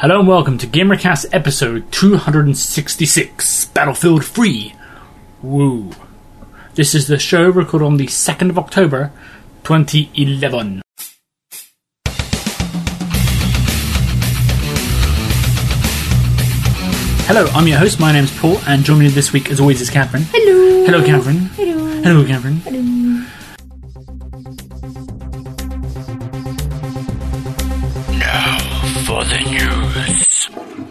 Hello and welcome to GamerCast episode 266, Battlefield 3. Woo. This is the show recorded on the 2nd of October, 2011. Hello, I'm your host, my name's Paul, and joining me this week as always is Catherine. Hello. Hello, Catherine. Hello. Hello, Catherine. Hello. Now for the news.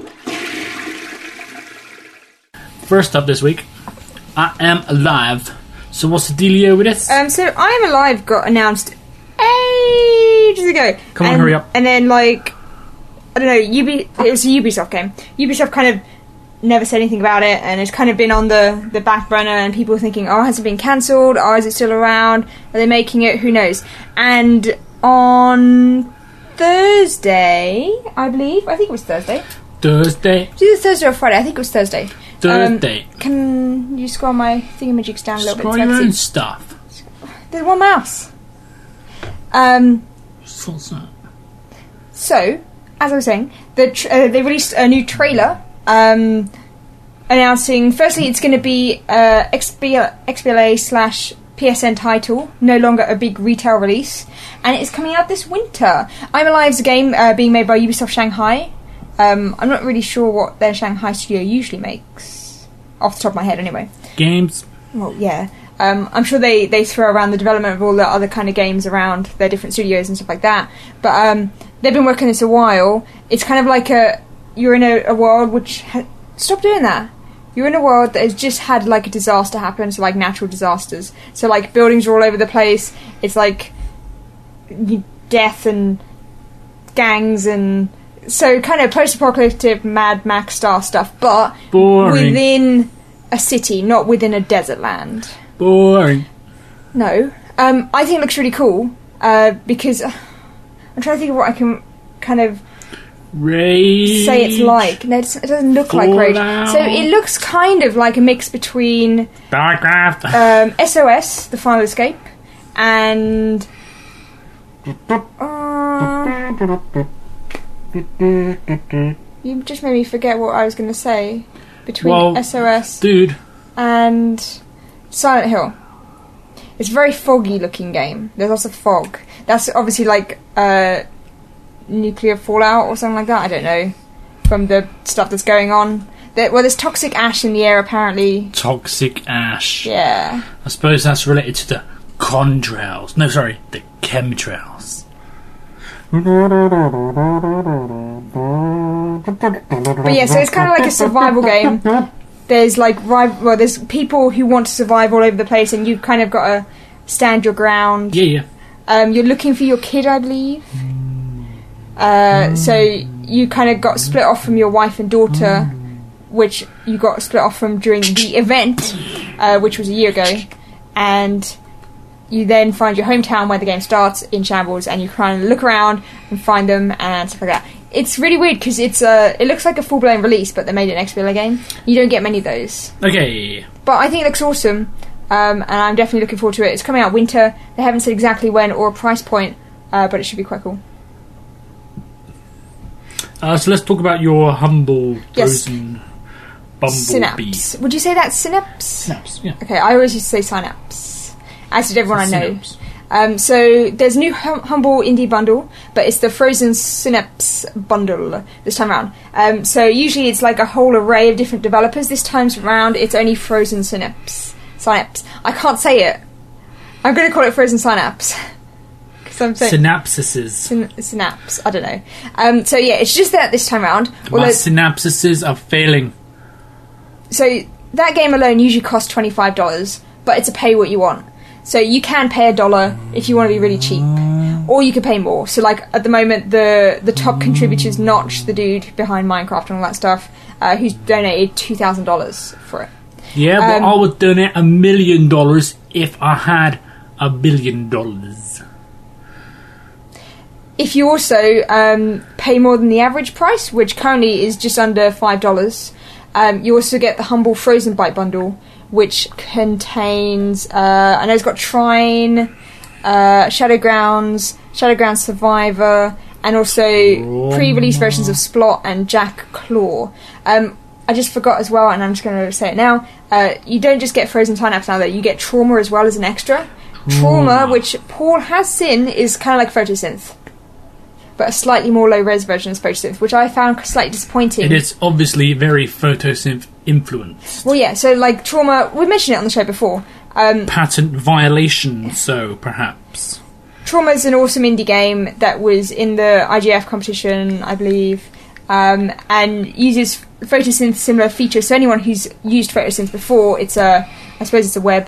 First up this week, I Am Alive. So what's the dealio with this? So I Am Alive got announced ages ago. Come on, hurry up. And then, I don't know, it was a Ubisoft game. Ubisoft kind of never said anything about it, and it's kind of been on the back burner, and people are thinking, has it been cancelled? Is it still around? Are they making it? Who knows? And on Thursday, I think it was Thursday. Thursday. It was either Thursday or Friday. I think it was Thursday. Thursday. Can you scroll my thingamajigs down a little Scroll bit? your So I can own see? stuff. There's one mouse. So, as I was saying, they released a new trailer announcing, firstly, it's going to be XBLA/PSN title, no longer a big retail release, and it's coming out this winter. I'm Alive's a game being made by Ubisoft Shanghai. I'm not really sure what their Shanghai studio usually makes, off the top of my head anyway. Games. Well, yeah. I'm sure they throw around the development of all the other kind of games around their different studios and stuff like that. But they've been working this a while. It's kind of like you're in a world which... Stop doing that. You're in a world that has just had, a disaster happen, so, natural disasters. So, buildings are all over the place. It's, death and gangs and... So, kind of post-apocalyptic Mad Max style stuff, but Boring. within a city, not within a desert land. Boring. No. I think it looks really cool, because... I'm trying to think of what I can kind of... Rage. say it's like. No, it doesn't look like Rage. So it looks kind of like a mix between StarCraft. SOS, The Final Escape, and you just made me forget what I was going to say. Between SOS dude. and Silent Hill. It's a very foggy looking game. There's lots of fog. That's obviously nuclear fallout or something like that, I don't know, from the stuff that's going on. There's toxic ash in the air apparently. Toxic ash. Yeah. I suppose that's related to the contrails. No, sorry, the chemtrails. But yeah, so it's kind of like a survival game. There's there's people who want to survive all over the place, and you've kind of got to stand your ground. Yeah. You're looking for your kid, I believe. So you kind of got split off from your wife and daughter, which you got split off from during the event, which was a year ago, and you then find your hometown where the game starts in shambles, and you kind of look around and find them and stuff like that. It's really weird because it looks like a full-blown release, but they made an XBLA game. You don't get many of those. Okay. But I think it looks awesome, and I'm definitely looking forward to it. It's coming out winter. They haven't said exactly when or a price point, but it should be quite cool. So let's talk about your humble frozen bumblebee. Synapse. Would you say that's Synapse? Synapse, yeah. Okay, I always used to say Synapse. As did everyone I know. Synapse. So there's a new humble indie bundle, but it's the Frozen Synapse bundle this time around. So usually it's a whole array of different developers. This time around it's only Frozen Synapse. I can't say it. I'm going to call it Frozen Synapse. Synapses. Synapse. I don't know. So yeah, it's just that this time around. My synapses are failing. So that game alone usually costs $25, but it's a pay what you want. So you can pay $1 if you want to be really cheap, or you could pay more. So at the moment, the top contributors, Notch, the dude behind Minecraft and all that stuff, who's donated $2,000 for it. Yeah, but I would donate $1 million if I had $1 billion. If you also pay more than the average price, which currently is just under $5, you also get the Humble Frozen Bite bundle, which contains, I know it's got Trine, Shadowgrounds Survivor, and also pre-release versions of Splot and Jack Claw. I just forgot as well, and I'm just going to say it now. You don't just get Frozen Time-Lapse now, though. You get Trauma as well as an extra. Trauma, which Paul has seen, is kind of like Photosynth, but a slightly more low-res version of Photosynth, which I found slightly disappointing. It is obviously very Photosynth influenced. Well, yeah, so like Trauma, we mentioned it on the show before. Patent violation, so perhaps. Trauma is an awesome indie game that was in the IGF competition, I believe, and uses Photosynth similar features. So anyone who's used Photosynth before, I suppose it's a web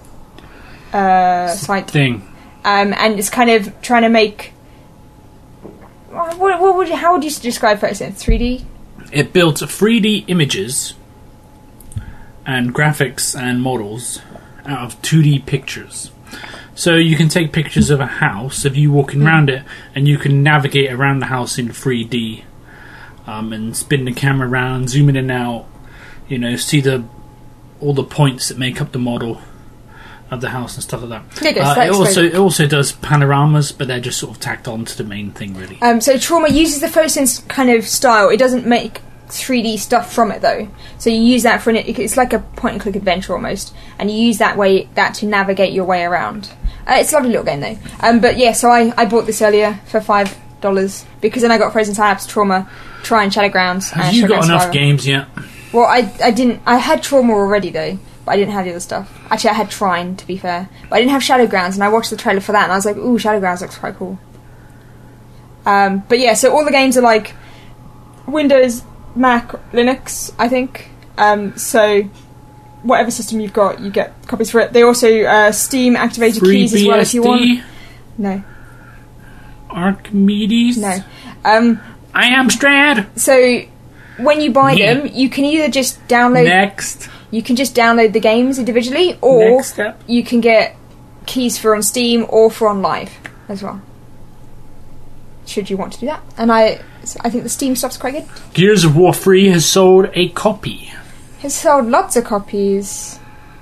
site thing, and it's kind of trying to make. How would you describe Photosynth? 3D? It builds 3D images and graphics and models out of 2D pictures. So you can take pictures of a house of you walking around it, and you can navigate around the house in 3D, and spin the camera around, zoom in and out, see all the points that make up the model of the house and stuff like that. It also does panoramas, but they're just sort of tacked on to the main thing, really. So Trauma uses the Photosynth kind of style. It doesn't make 3D stuff from it, though. So you use that it's like a point-and-click adventure almost, and you use that to navigate your way around. It's a lovely little game, though. But yeah, so I bought this earlier for $5 because then I got Frozen Time-Lapse, Trauma, Try and Shadowgrounds. Have you got enough games yet? Well, I didn't. I had Trauma already, though. But I didn't have the other stuff. Actually, I had Trine, to be fair. But I didn't have Shadowgrounds, and I watched the trailer for that, and I was like, ooh, Shadowgrounds looks quite cool. But yeah, so all the games are like Windows, Mac, Linux, I think. So whatever system you've got, you get copies for it. They also Steam activated keys as well if you want. No. Archimedes? No. I am Strad! So when you buy them, you can either just download... Next. You can just download the games individually, or you can get keys for on Steam or for on Live as well. Should you want to do that. And I think the Steam stuff's quite good. Gears of War 3 has sold a copy. Has sold lots of copies.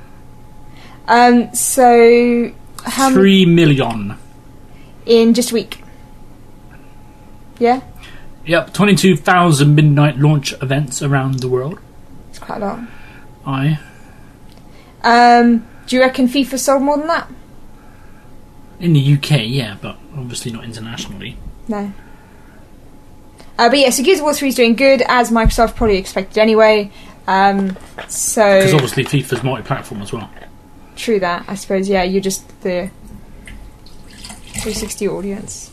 So... how 3 million. In just a week. Yeah? Yep, 22,000 midnight launch events around the world. It's quite a lot. Aye. Do you reckon FIFA sold more than that? In the UK, yeah, but obviously not internationally. No. But yeah, so Gears of War 3 is doing good, as Microsoft probably expected anyway. Because obviously FIFA's multi-platform as well. True that, I suppose, yeah, you're just the 360 audience.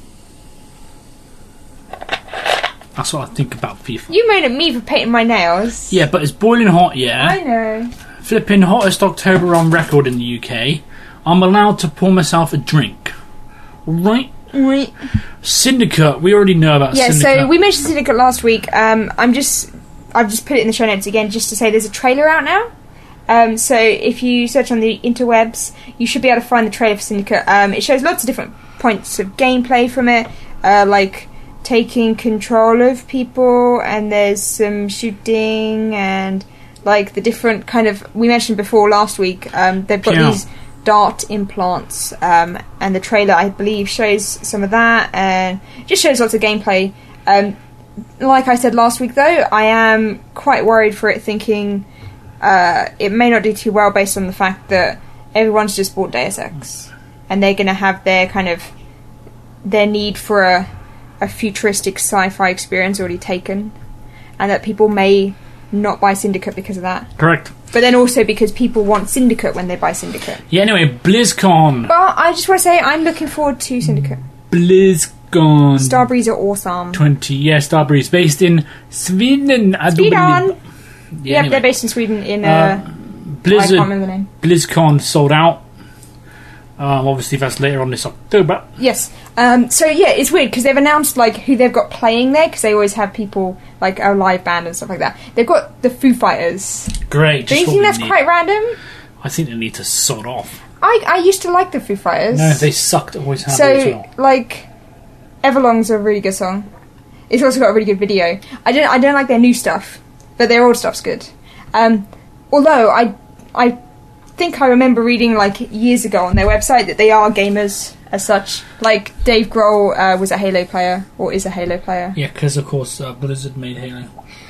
That's what I think about FIFA. You moan at me for painting my nails. Yeah, but it's boiling hot, yeah. I know. Flipping hottest October on record in the UK. I'm allowed to pour myself a drink. Right? Right. Syndicate. We already know about Syndicate. Yeah, so we mentioned Syndicate last week. I've just put it in the show notes again just to say there's a trailer out now. So if you search on the interwebs, you should be able to find the trailer for Syndicate. It shows lots of different points of gameplay from it, like taking control of people, and there's some shooting and like the different kind of, we mentioned before last week, they've got these dart implants, and the trailer I believe shows some of that, and just shows lots of gameplay. Like I said last week though, I am quite worried for it, thinking it may not do too well based on the fact that everyone's just bought Deus Ex, and they're going to have their kind of their need for a futuristic sci-fi experience already taken, and that people may not buy Syndicate because of that. Correct. But then also because people want Syndicate when they buy Syndicate. Yeah, anyway, BlizzCon. But I just want to say I'm looking forward to Syndicate. BlizzCon. Starbreeze are awesome. Starbreeze, based in Sweden, I do believe. Yeah, anyway. They're based in Sweden in Blizzard. I can't remember the name. BlizzCon sold out. Obviously that's later on this October. Yes. So yeah, it's weird because they've announced like who they've got playing there, because they always have people like a live band and stuff like that. They've got the Foo Fighters. Great. Do you think that's quite random? I think they need to sod off. I used to like the Foo Fighters. No, they sucked. Always have as well. Like, Everlong's a really good song. It's also got a really good video. I don't like their new stuff, but their old stuff's good. Although I think I remember reading like years ago on their website that they are gamers as such. Like Dave Grohl was a Halo player, or is a Halo player. Yeah, because of course Blizzard made Halo.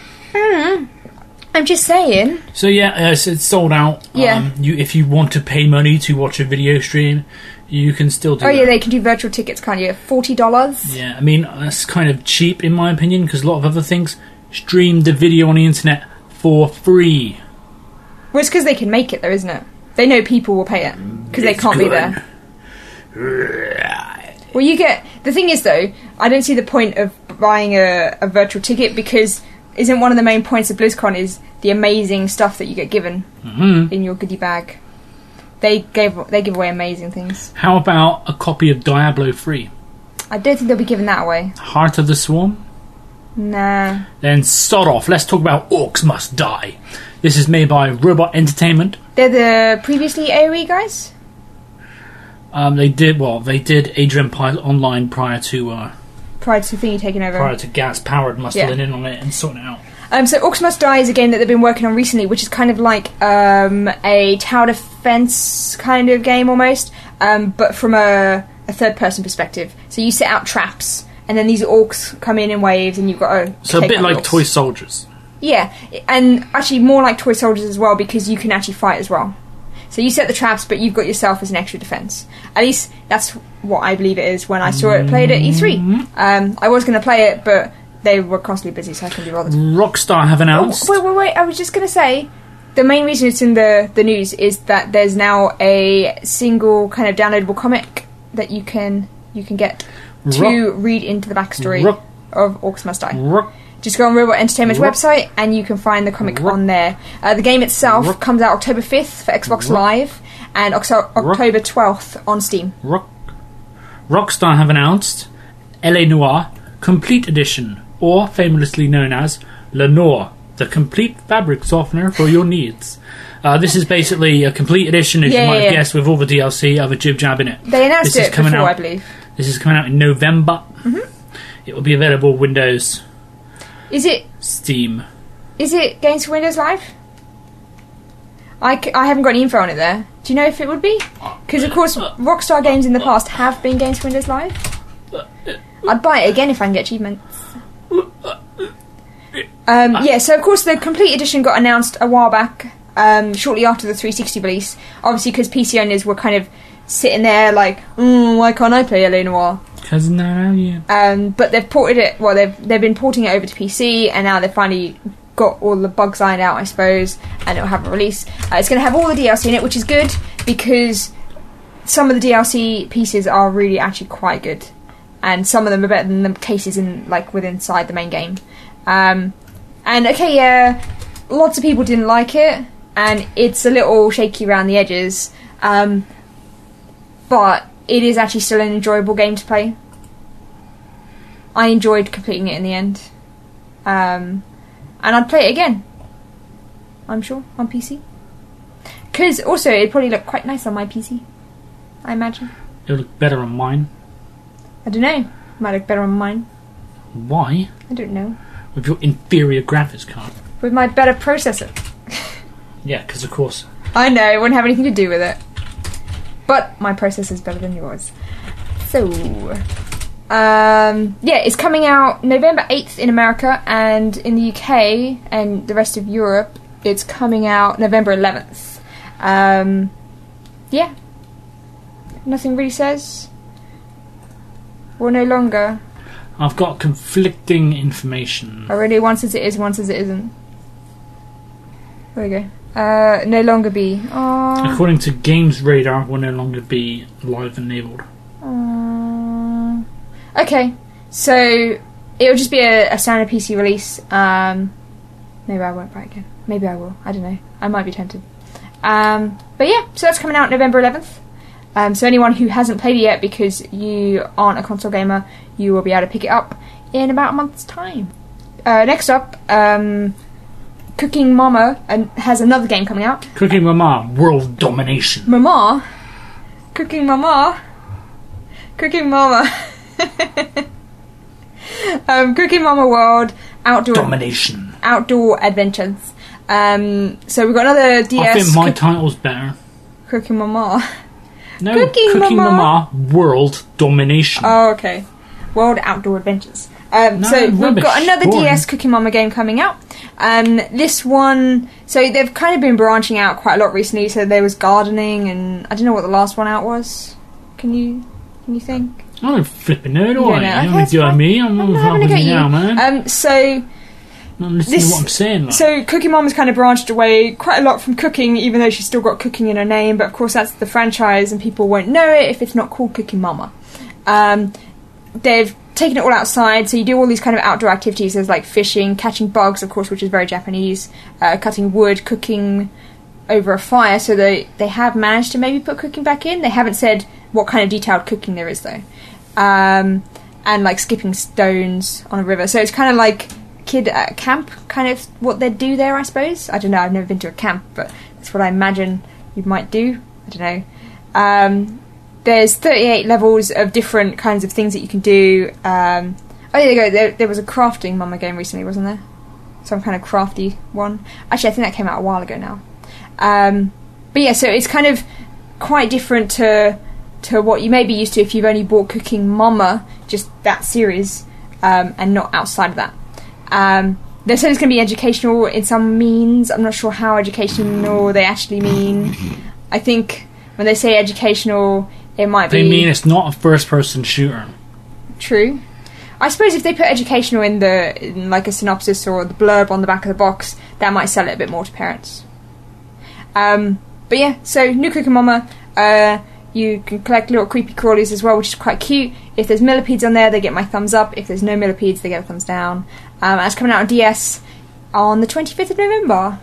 I'm just saying. So yeah, it's sold out. Yeah. If you want to pay money to watch a video stream, you can still do Oh that. yeah, they can do virtual tickets, can't you? $40. Yeah, I mean, that's kind of cheap in my opinion, because a lot of other things stream the video on the internet for free. Well, it's because they can make it, though, isn't it? They know people will pay it because they can't be there. Well, you get... The thing is, though, I don't see the point of buying a virtual ticket because isn't one of the main points of BlizzCon is the amazing stuff that you get given in your goodie bag. They give away amazing things. How about a copy of Diablo 3? I don't think they'll be giving that away. Heart of the Swarm? Nah. Then sod off. Let's talk about Orcs Must Die. This is made by Robot Entertainment. They're the previously AoE guys? They did Age of Empires Online prior to Thingy taking over. Prior to Gas Powered muscling in on it and sorting it out. So Orcs Must Die is a game that they've been working on recently, which is kind of like a tower defense kind of game almost, but from a third-person perspective. So you set out traps, and then these orcs come in waves, and you've got to So a take bit out like orcs. Toy Soldiers. Yeah, and actually more like Toy Soldiers as well, because you can actually fight as well. So you set the traps, but you've got yourself as an extra defense. At least that's what I believe it is when I saw it played at E3. I was going to play it, but they were constantly busy, so I couldn't be bothered. Rockstar have announced... Wait. I was just going to say, the main reason it's in the news is that there's now a single kind of downloadable comic that you can get to read into the backstory of Orcs Must Die. Just go on Robot Entertainment's website and you can find the comic on there. The game itself comes out October 5th for Xbox Live and October 12th on Steam. Rockstar have announced L.A. Noire Complete Edition, or famously known as Lenore, the complete fabric softener for your needs. This is basically a complete edition, as you might have guessed, with all the DLC of a jib jab in it. They announced it before, I believe. This is coming out in November. It will be available Windows... Is it Steam? Is it Games for Windows Live? I haven't got any info on it there. Do you know if it would be? Because of course Rockstar games in the past have been Games for Windows Live. I'd buy it again if I can get achievements. So of course the complete edition got announced a while back, shortly after the 360 release. Obviously because PC owners were kind of sitting there like, why can't I play L.A. Noire? Because now you. But they've ported it. Well, they've been porting it over to PC, and now they've finally got all the bugs ironed out, I suppose, and it'll have a release. It's going to have all the DLC in it, which is good because some of the DLC pieces are really actually quite good, and some of them are better than the cases inside the main game. Lots of people didn't like it, and it's a little shaky around the edges, but it is actually still an enjoyable game to play. I enjoyed completing it in the end. And I'd play it again. I'm sure, on PC. Because also, it'd probably look quite nice on my PC. I imagine. It'll look better on mine. I don't know. It might look better on mine. Why? I don't know. With your inferior graphics card. With my better processor. Yeah, because of course. I know, it wouldn't have anything to do with it. But my processor's better than yours. So, it's coming out November 8th in America, and in the UK and the rest of Europe, it's coming out November 11th. Nothing really says. Or no longer. I've got conflicting information. Already, once as it is, once as it isn't. There we go. No longer be. Aww. According to Games Radar, will no longer be live enabled. Okay, so it'll just be a standard PC release. Maybe I won't buy it again. Maybe I will. I don't know. I might be tempted. So that's coming out November 11th. So anyone who hasn't played it yet because you aren't a console gamer, you will be able to pick it up in about a month's time. Next up, Cooking Mama has another game coming out. Cooking Mama, World Domination. Cooking Mama. Cooking Mama World Outdoor Domination. Outdoor Adventures. So we've got another DS. I think my title's better. Cooking Mama. No, Cooking Mama World Domination. Oh, okay. World Outdoor Adventures. So we've rubbish. got another Boring. DS Cooking Mama game coming out. This one, so they've kind of been branching out quite a lot recently. So there was gardening, and I don't know what the last one out was. Can you think? I don't flipping know, do You don't I? know. I'm Okay, with you that's and me. I'm I'm not having a go at you. now, man. So I'm listening to what I'm saying. Like. So Cooking Mama's kind of branched away quite a lot from cooking, even though she's still got cooking in her name. But of course, that's the franchise, and people won't know it if it's not called Cooking Mama. They've taken it all outside, so you do all these kind of outdoor activities. There's like fishing, catching bugs, of course, which is very Japanese, cutting wood, cooking over a fire. So they have managed to maybe put cooking back in. They haven't said what kind of detailed cooking there is, though. And like skipping stones on a river. So it's kind of like kid at camp, kind of what they'd do there, I suppose. I don't know, I've never been to a camp, but that's what I imagine you might do. I don't know. There's 38 levels of different kinds of things that you can do. Oh, there you go. There was a crafting Mama game recently, wasn't there? Some kind of crafty one. Actually, I think that came out a while ago now. But yeah, so it's kind of quite different to what you may be used to if you've only bought Cooking Mama, just that series, and not outside of that. They said it's going to be educational in some means. I'm not sure how educational they actually mean. I think when they say educational, it might be... They mean it's not a first-person shooter. True. I suppose if they put educational in like a synopsis or the blurb on the back of the box, that might sell it a bit more to parents. But yeah, so new Cooking Mama. You can collect little creepy crawlies as well, which is quite cute. If there's millipedes on there, they get my thumbs up. If there's no millipedes, they get a thumbs down. And it's coming out on DS on the 25th of November.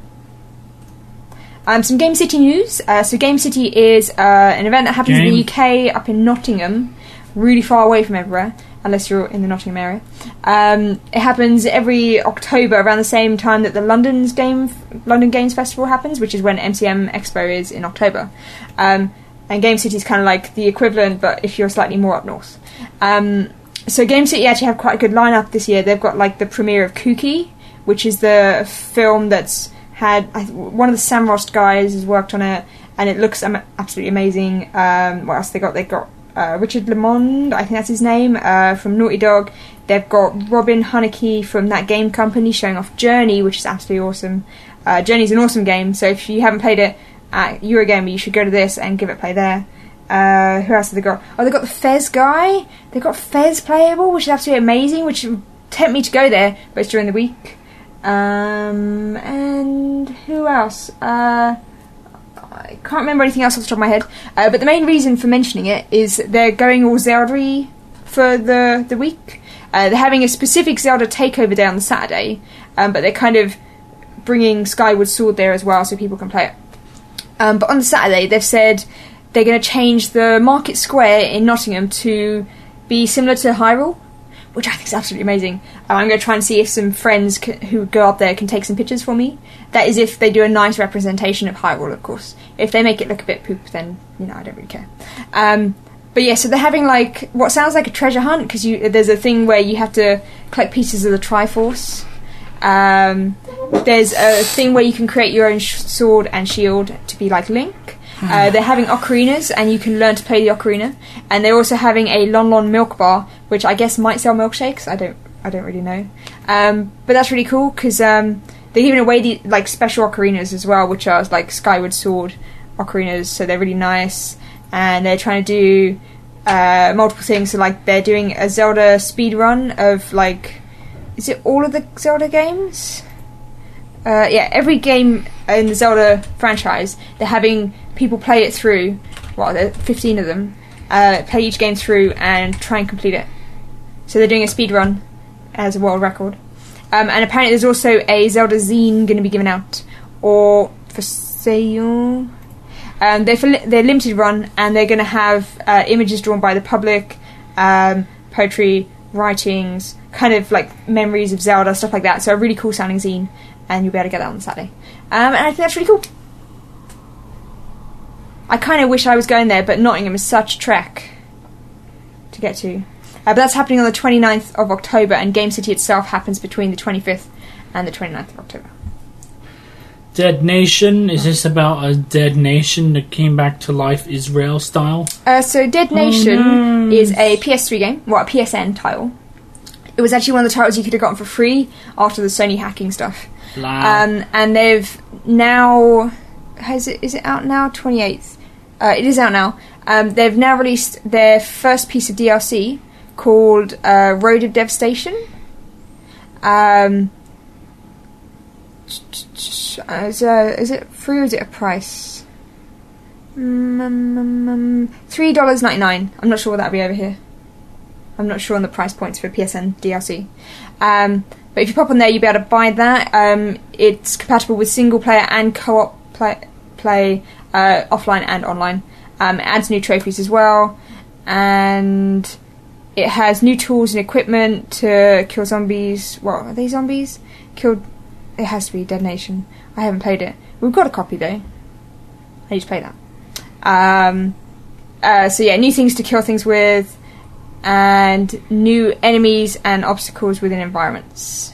Some Game City news. So Game City is an event that happens in the UK, up in Nottingham, really far away from everywhere, unless you're in the Nottingham area. It happens every October, around the same time that the London Games Festival happens, which is when MCM Expo is in October. And Game City is kind of like the equivalent, but if you're slightly more up north. So Game City actually have quite a good lineup this year. They've got like the premiere of Kooky, which is the film that's had one of the Samrost guys has worked on it, and it looks absolutely amazing. What else they got? They got Richard Lamond, I think that's his name, from Naughty Dog. They've got Robin Haneke from That Game Company showing off Journey, which is absolutely awesome. Journey's an awesome game, so if you haven't played it at Eurogamer, you should go to this and give it a play there. Who else have they got? Oh, they got the Fez guy. They got Fez playable, which is absolutely amazing, which would tempt me to go there, but it's during the week. And who else? I can't remember anything else off the top of my head. But the main reason for mentioning it is they're going all Zelda-y for the week. They're having a specific Zelda takeover day on the Saturday, but they're kind of bringing Skyward Sword there as well, so people can play it. But on the Saturday, they've said they're going to change the Market Square in Nottingham to be similar to Hyrule, which I think is absolutely amazing. I'm going to try and see if some friends who go up there can take some pictures for me. That is if they do a nice representation of Hyrule, of course. If they make it look a bit poop, then, I don't really care. But yeah, so they're having like what sounds like a treasure hunt, because there's a thing where you have to collect pieces of the Triforce. There's a thing where you can create your own sword and shield to be like Link. They're having ocarinas, and you can learn to play the ocarina. And they're also having a Lon Lon milk bar, which I guess might sell milkshakes. I don't really know. But that's really cool, because they're giving away the like special ocarinas as well, which are like Skyward Sword ocarinas. So they're really nice, and they're trying to do multiple things. So like they're doing a Zelda speed run of like, is it all of the Zelda games? Yeah, every game in the Zelda franchise, they're having people play it through. Well, there are 15 of them. Play each game through and try and complete it. So they're doing a speed run as a world record. And apparently there's also a Zelda zine going to be given out, or for sale. They're limited run, and they're going to have images drawn by the public, poetry, writings, kind of like memories of Zelda, stuff like that. So a really cool sounding zine, and you'll be able to get that on Saturday. And I think that's really cool. I kind of wish I was going there, but Nottingham is such a trek to get to. But that's happening on the 29th of October, and Game City itself happens between the 25th and the 29th of October. Dead Nation. Is this about a dead nation that came back to life, Israel style? So Dead Nation is a PS3 game, well, a PSN title. It was actually one of the titles you could have gotten for free after the Sony hacking stuff. And they've now... Is it out now? 28th. It is out now. They've now released their first piece of DLC called Road of Devastation. Is it free or is it a price? $3.99. I'm not sure what that'd be over here. I'm not sure on the price points for PSN DLC. But if you pop on there, you'll be able to buy that. It's compatible with single player and co-op play offline and online. It adds new trophies as well, and it has new tools and equipment to kill zombies. What are they, zombies? It has to be Dead Nation. I haven't played it. We've got a copy though. I need to play that. So yeah, new things to kill things with, and new enemies and obstacles within environments.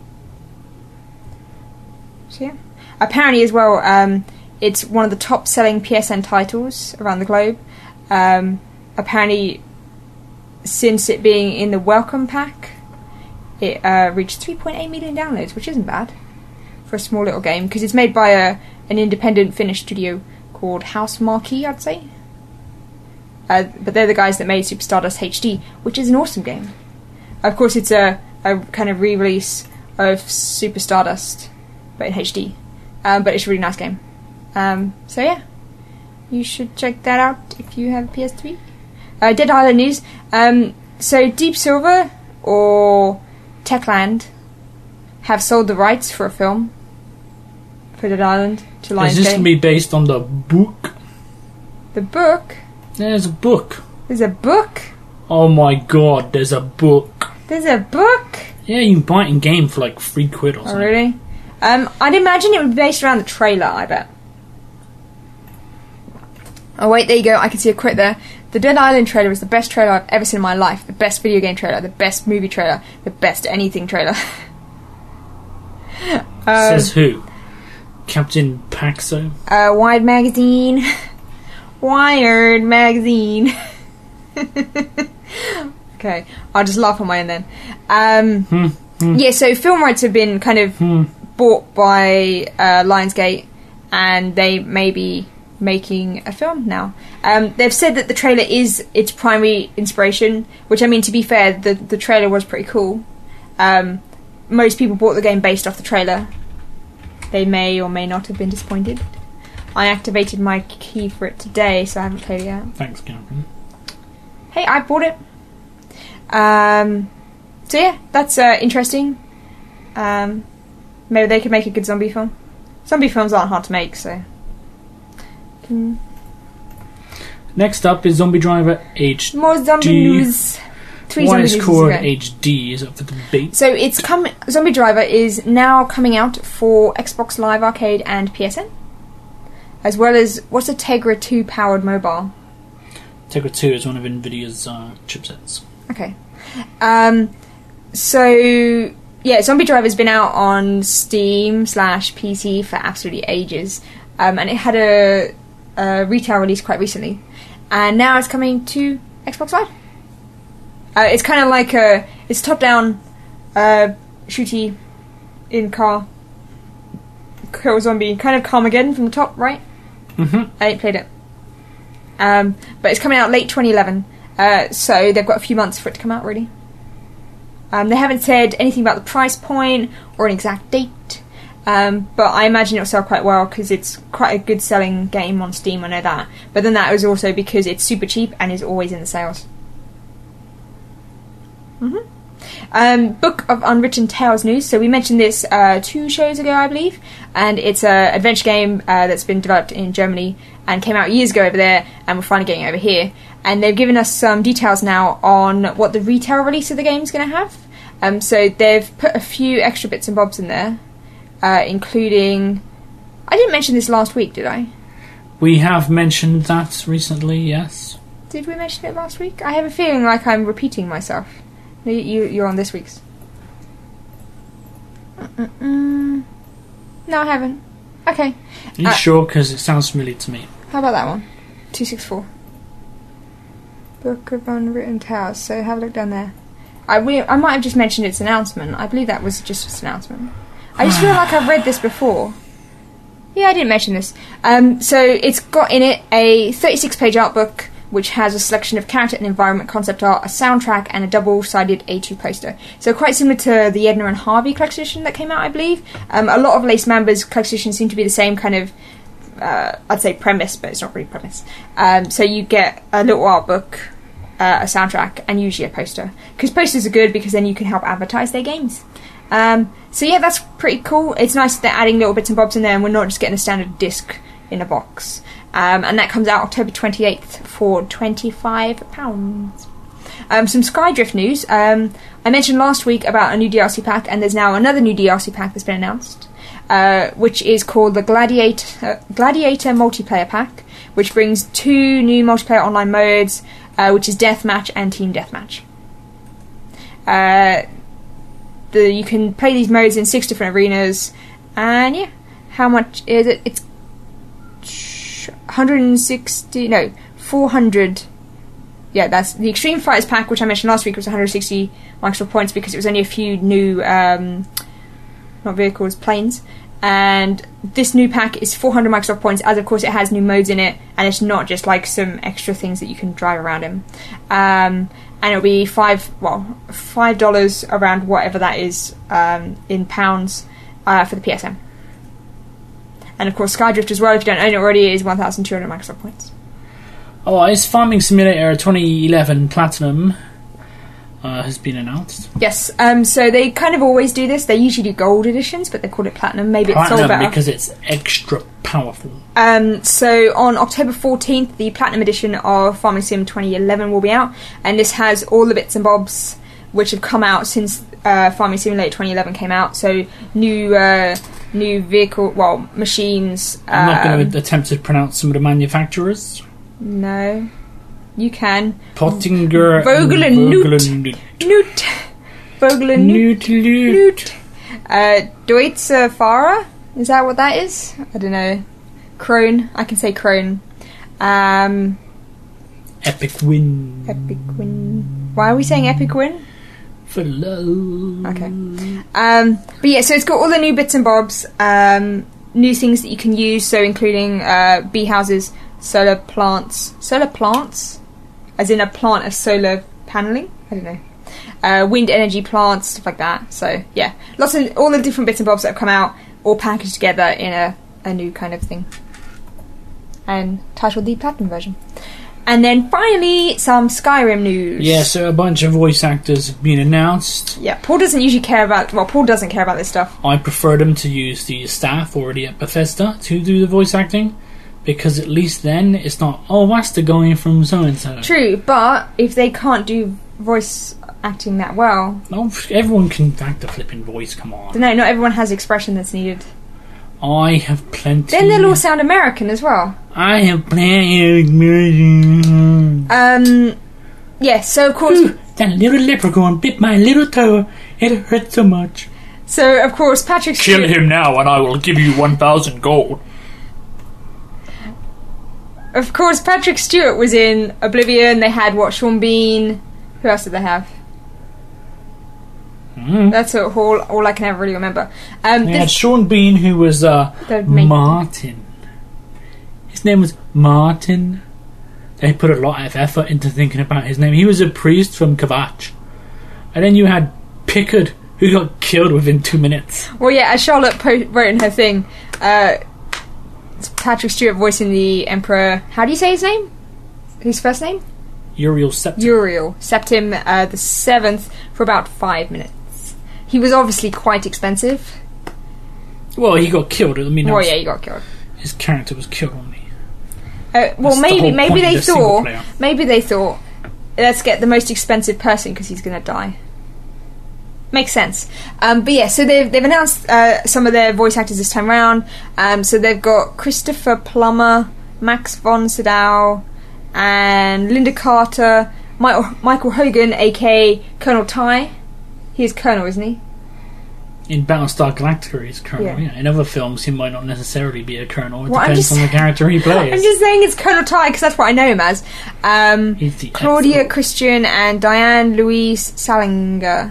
So yeah, apparently as well, it's one of the top selling PSN titles around the globe. Apparently, since it being in the welcome pack, it reached 3.8 million downloads, which isn't bad for a small little game, because it's made by an independent Finnish studio called House Marquee, I'd say. But they're the guys that made Super Stardust HD, which is an awesome game. Of course, it's a kind of re-release of Super Stardust, but in HD. But it's a really nice game. So yeah, you should check that out if you have a PS3. Dead Island news. So Deep Silver or Techland have sold the rights for a film for Dead Island to Lionsgate. Is this going to be based on the book? The book? There's a book. There's a book? Oh my god, there's a book. There's a book? Yeah, you can buy it in game for like £3 or something. Oh really? I'd imagine it would be based around the trailer, I bet. Oh wait, there you go, I can see a quote there. The Dead Island trailer is the best trailer I've ever seen in my life. The best video game trailer, the best movie trailer, the best anything trailer. Says who? Captain Paxo? Wired Magazine. Wired Magazine. Okay, I'll just laugh on my own then. Yeah, so film rights have been kind of bought by Lionsgate, and they may be making a film now. They've said that the trailer is its primary inspiration, which, I mean, to be fair, the trailer was pretty cool. Most people bought the game based off the trailer. They may or may not have been disappointed. I activated my key for it today, so I haven't played it yet. Thanks, Catherine. Hey, I bought it. So yeah, that's interesting. Maybe they could make a good zombie film. Zombie films aren't hard to make, so... Next up is Zombie Driver HD. More zombie news. Why is called HD? Is up for debate. So it's Zombie Driver is now coming out for Xbox Live Arcade and PSN, as well as what's a Tegra 2 powered mobile? Tegra 2 is one of Nvidia's chipsets. Okay. So yeah, Zombie Driver's been out on Steam/PC for absolutely ages, and it had a retail release quite recently, and now it's coming to Xbox Live. It's kind of like it's top-down, shooty in car, kill zombie, kind of Carmageddon from the top, right? Mm-hmm. I ain't played it, but it's coming out late 2011, so they've got a few months for it to come out, really. They haven't said anything about the price point or an exact date, but I imagine it'll sell quite well because it's quite a good selling game on Steam, I know that. But then that is also because it's super cheap and is always in the sales. Book of Unwritten Tales news. So we mentioned this 2 shows ago, I believe, and it's an adventure game that's been developed in Germany and came out years ago over there, and we're finally getting it over here. And they've given us some details now on what the retail release of the game is going to have. So they've put a few extra bits and bobs in there, including... I didn't mention this last week, did I? We have mentioned that recently, yes. Did we mention it last week? I have a feeling like I'm repeating myself. You're on this week's. No, I haven't. Okay. Are you sure? Because it sounds familiar to me. How about that one? 264. Book of Unwritten Tales. So have a look down there. I might have just mentioned its announcement. I believe that was just its announcement. I just feel like I've read this before. Yeah, I didn't mention this. So it's got in it a 36-page art book, which has a selection of character and environment concept art, a soundtrack, and a double-sided A2 poster. So quite similar to the Edna and Harvey collection edition that came out, I believe. A lot of Lace Mamba's collection editions seem to be the same kind of, I'd say premise, but it's not really premise. So you get a little art book, a soundtrack, and usually a poster. Because posters are good because then you can help advertise their games. So yeah, that's pretty cool. It's nice that they're adding little bits and bobs in there and we're not just getting a standard disc in a box. And that comes out October 28th for £25. Some Skydrift news. I mentioned last week about a new DLC pack, and there's now another new DLC pack that's been announced, which is called the Gladiator Multiplayer Pack, which brings 2 new multiplayer online modes, which is Deathmatch and Team Deathmatch. You can play these modes in 6 different arenas, and yeah, how much is it? It's 400. Yeah, that's the Extreme Fighters pack, which I mentioned last week, was 160 Microsoft points because it was only a few new, not vehicles, planes. And this new pack is 400 Microsoft points, as of course it has new modes in it, and it's not just like some extra things that you can drive around in. And it'll be $5 around whatever that is in pounds for the PSN. And of course Skydrift as well, if you don't own it already, is 1,200 Microsoft points. Oh, it's Farming Simulator 2011 Platinum has been announced. Yes, so they kind of always do this. They usually do gold editions, but they call it Platinum. Maybe it's sold better because it's extra powerful. So on October 14th, the Platinum edition of Farming Sim 2011 will be out, and this has all the bits and bobs which have come out since Farming Simulator 2011 came out. So new vehicle, machines. I'm not going to attempt to pronounce some of the manufacturers. No, you can. Pottinger, Vogel and Newt. Vogel and Newt. Deutsche Fahrer. Is that what that is? I don't know. Krone. I can say Krone. Epic Win. Why are we saying Epic Win? For love. Okay. But yeah, so it's got all the new bits and bobs, new things that you can use, so including bee houses, solar plants, as in a plant of solar paneling? I don't know. Wind energy plants, stuff like that. So yeah, lots of all the different bits and bobs that have come out, all packaged together in a new kind of thing, and titled the Platinum version. And then finally, some Skyrim news. Yeah, so a bunch of voice actors have been announced. Yeah, Paul doesn't usually care about... Well, Paul doesn't care about this stuff. I prefer them to use the staff already at Bethesda to do the voice acting, because at least then it's not, oh, that's the guy from so-and-so. True, but if they can't do voice acting that well... No, everyone can act a flipping voice, come on. No, not everyone has expression that's needed. I have plenty. Then they'll all sound American as well. I have plenty of American. Yeah, so of course... Ooh, that little leprechaun bit my little toe. It hurt so much. So, of course, Patrick Stewart... Kill him now and I will give you 1,000 gold. Of course, Patrick Stewart was in Oblivion. They had, Sean Bean... Who else did they have? That's all I can ever really remember. They had Sean Bean, who was Martin. His name was Martin. They put a lot of effort into thinking about his name. He was a priest from Kvatch. And then you had Pickard, who got killed within 2 minutes. Well, yeah, as Charlotte wrote in her thing, it's Patrick Stewart voicing the Emperor. How do you say his name? His first name? Uriel Septim. Septim the 7th for about 5 minutes. He was obviously quite expensive. Well, he got killed. I mean, yeah, he got killed. His character was killed only. Maybe they thought, let's get the most expensive person because he's going to die. Makes sense. But yeah, so they've announced some of their voice actors this time around. So they've got Christopher Plummer, Max von Sydow, and Linda Carter, Michael Hogan, aka Colonel Ty. He is Colonel, isn't he? In Battlestar Galactica, he's Colonel. Yeah. Yeah. In other films, he might not necessarily be a Colonel. It Well, depends on the character he plays. I'm just saying it's Colonel Ty because that's what I know him as. He's the Claudia XO. Christian and Diane Louise Salinger.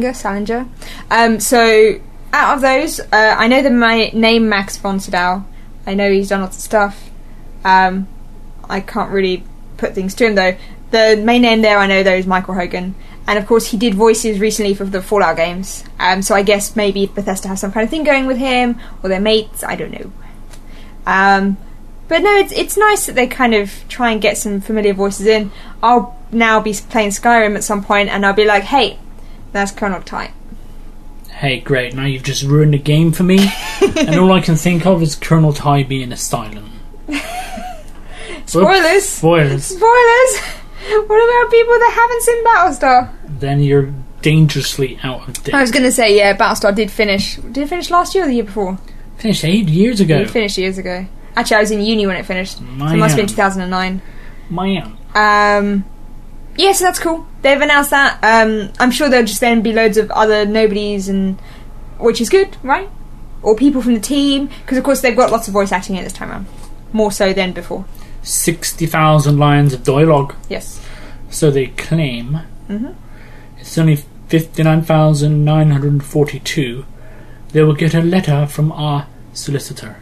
So out of those, I know the name Max von Sydow. I know he's done lots of stuff. I can't really put things to him though. The main name there I know though is Michael Hogan. And of course he did voices recently for the Fallout games. So I guess maybe Bethesda has some kind of thing going with him, or they're mates, I don't know. But no, it's nice that they kind of try and get some familiar voices in. I'll now be playing Skyrim at some point and I'll be like, hey, that's Colonel Ty. Hey, great, now you've just ruined the game for me. And all I can think of is Colonel Ty being a Stylen. Spoilers! Spoilers. What about people that haven't seen Battlestar? Then you're dangerously out of date. I was going to say, yeah, Battlestar did finish. Did it finish last year or the year before? Finished 8 years ago. It finished years ago. Actually, I was in uni when it finished. So it must have been 2009. Yeah, so that's cool. They've announced that. I'm sure there'll just then be loads of other nobodies, and which is good, right? Or people from the team, because of course they've got lots of voice acting at this time around. More so than before. 60,000 lines of dialogue. Yes. So they claim. Mm-hmm. It's only 59,942. They will get a letter from our solicitor.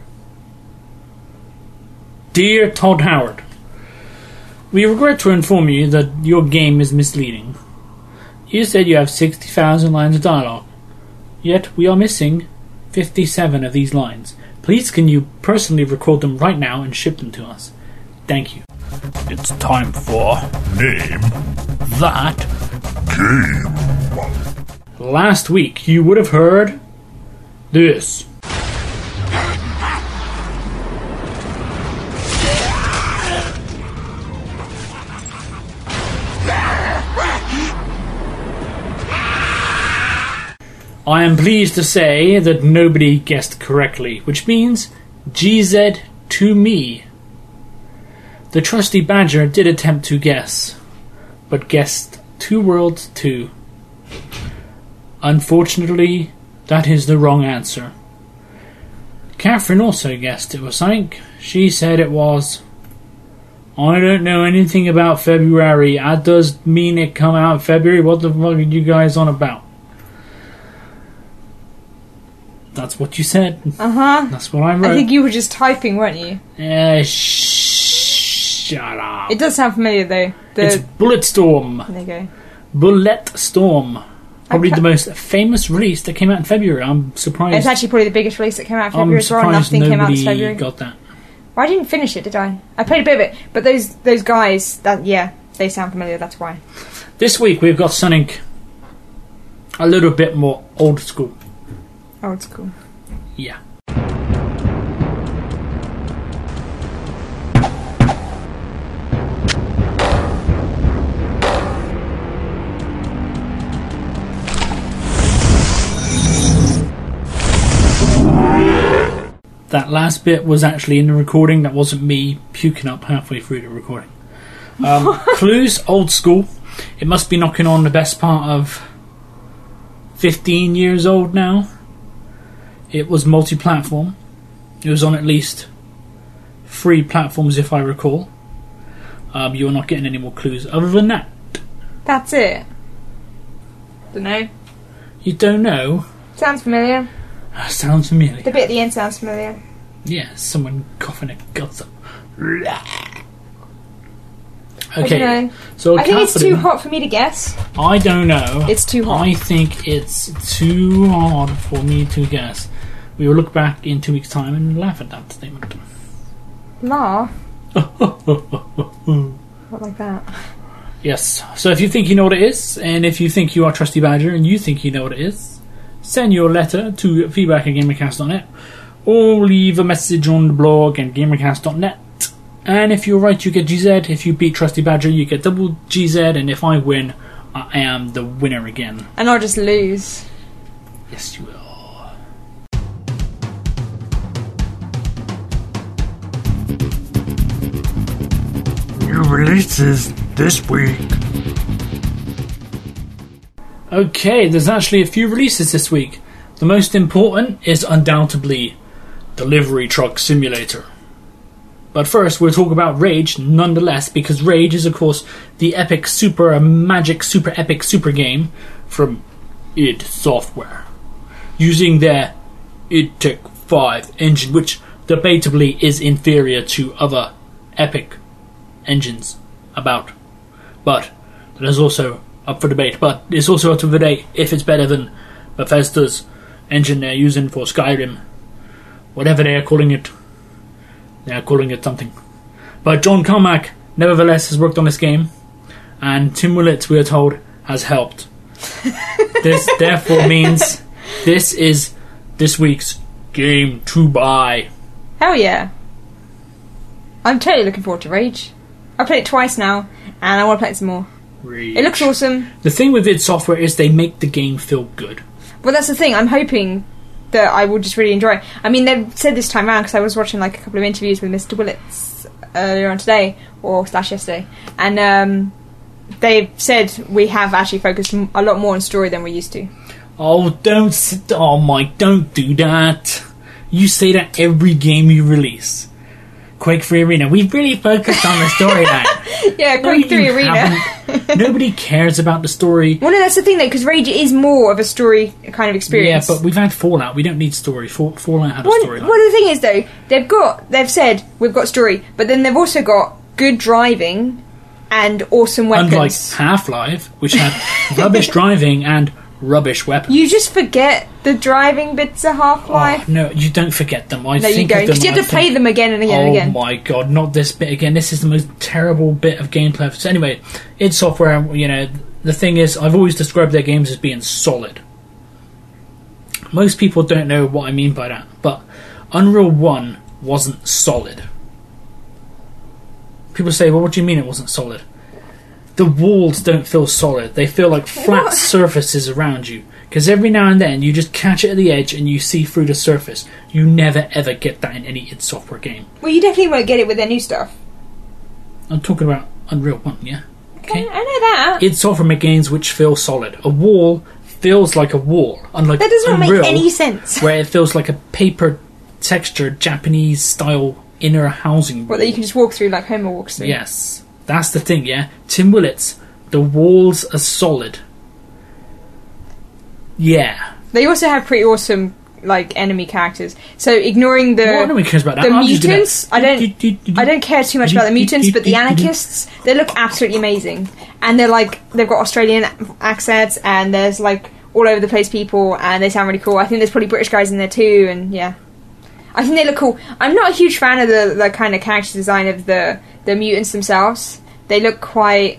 Dear Todd Howard, we regret to inform you that your game is misleading. You said you have 60,000 lines of dialogue, yet we are missing 57 of these lines. Please can you personally record them right now and ship them to us? Thank you. It's time for Name That Game. Last week you would have heard this. I am pleased to say that nobody guessed correctly, which means GZ to me. The trusty Badger did attempt to guess, but guessed Two Worlds 2. Unfortunately, that is the wrong answer. Catherine also guessed it was something. She said it was... I don't know anything about February. That does mean it come out in February. What the fuck are you guys on about? That's what you said. Uh-huh. That's what I wrote. I think you were just typing, weren't you? Shut up. It does sound familiar, though. It's Bulletstorm. There you go. Bulletstorm. Probably the most famous release that came out in February. I'm surprised. It's actually probably the biggest release that came out in February as well. surprised Nothing came out this nobody February. got that. Well, I didn't finish it, did I? I played a bit of it, but those guys, they sound familiar, that's why. This week we've got something a little bit more old school. Oh, it's cool. Yeah. That last bit was actually in the recording. That wasn't me puking up halfway through the recording. Clues, old school. It must be knocking on the best part of 15 years old now. It was multi-platform. It was on at least 3 platforms, if I recall. You're not getting any more clues other than that. That's it. Don't know. You don't know? Sounds familiar. Sounds familiar. The bit at the end sounds familiar. Yeah, someone coughing their guts up. I Okay, don't know. so I think it's Catherine- too hot for me to guess. I don't know. It's too hot. I think it's too hard for me to guess. We will look back in 2 weeks' time and laugh at that statement. Laugh? Not like that. Yes. So if you think you know what it is, and if you think you are Trusty Badger and you think you know what it is, send your letter to feedback@gamercast.net or leave a message on the blog at gamercast.net. And if you're right, you get GZ. If you beat Trusty Badger, you get double GZ. And if I win, I am the winner again. And I'll just lose. Yes, you will. New releases this week. Okay, there's actually a few releases this week. The most important is undoubtedly Delivery Truck Simulator. But first, we'll talk about Rage nonetheless, because Rage is, of course, the epic super magic super epic super game from id Software, using their id Tech 5 engine, which debatably is inferior to other epic engines about. But that is also up for debate. But it's also up for debate if it's better than Bethesda's engine they're using for Skyrim. Whatever they are calling it. They are calling it something. But John Carmack, nevertheless, has worked on this game. And Tim Willett, we are told, has helped. This therefore means this is this week's game to buy. Hell yeah. I'm totally looking forward to Rage. I've played it twice now, and I want to play it some more. Rage. It looks awesome. The thing with id Software is they make the game feel good. Well, that's the thing. I'm hoping that I will just really enjoy it. I mean, they've said this time around, because I was watching like a couple of interviews with Mr. Willits earlier on today, or / yesterday, and they've said we have actually focused a lot more on story than we used to. Oh, don't do that. You say that every game you release. Quake 3 Arena, we've really focused on the storyline. Yeah, Quake 3 Arena. Nobody cares about the story. Well, no, that's the thing though, because Rage is more of a story kind of experience. Yeah, but we've had Fallout. We don't need story. Fallout had a storyline. Well, the thing is though, they've said we've got story, but then they've also got good driving and awesome weapons. Unlike Half-Life, which had rubbish driving and rubbish weapons. You just forget the driving bits of Half-Life. Oh, no, you don't forget them. No, you don't, because you have to play them again and again and again. Oh my god, not this bit again. This is the most terrible bit of gameplay. So anyway, id Software, the thing is, I've always described their games as being solid. Most people don't know what I mean by that, but Unreal 1 wasn't solid. People say, well, what do you mean it wasn't solid? The walls don't feel solid. They feel like flat surfaces around you. Because every now and then you just catch it at the edge and you see through the surface. You never ever get that in any id Software game. Well, you definitely won't get it with their new stuff. I'm talking about Unreal 1, yeah? Okay, I know that. id Software make games which feel solid. A wall feels like a wall. Unlike that does not Unreal, make any sense. Where it feels like a paper textured Japanese style inner housing wall. What, that you can just walk through like Homer walks through? Yes. That's the thing, yeah? Tim Willits, the walls are solid. Yeah. They also have pretty awesome, like, enemy characters. So, ignoring the... Well, nobody cares about that. The mutants, I don't care too much about the mutants, but the anarchists, they look absolutely amazing. And they're like, they've got Australian accents, and there's like all over the place people, and they sound really cool. I think there's probably British guys in there too, and yeah. I think they look cool. I'm not a huge fan of the kind of character design of the mutants themselves. They look quite...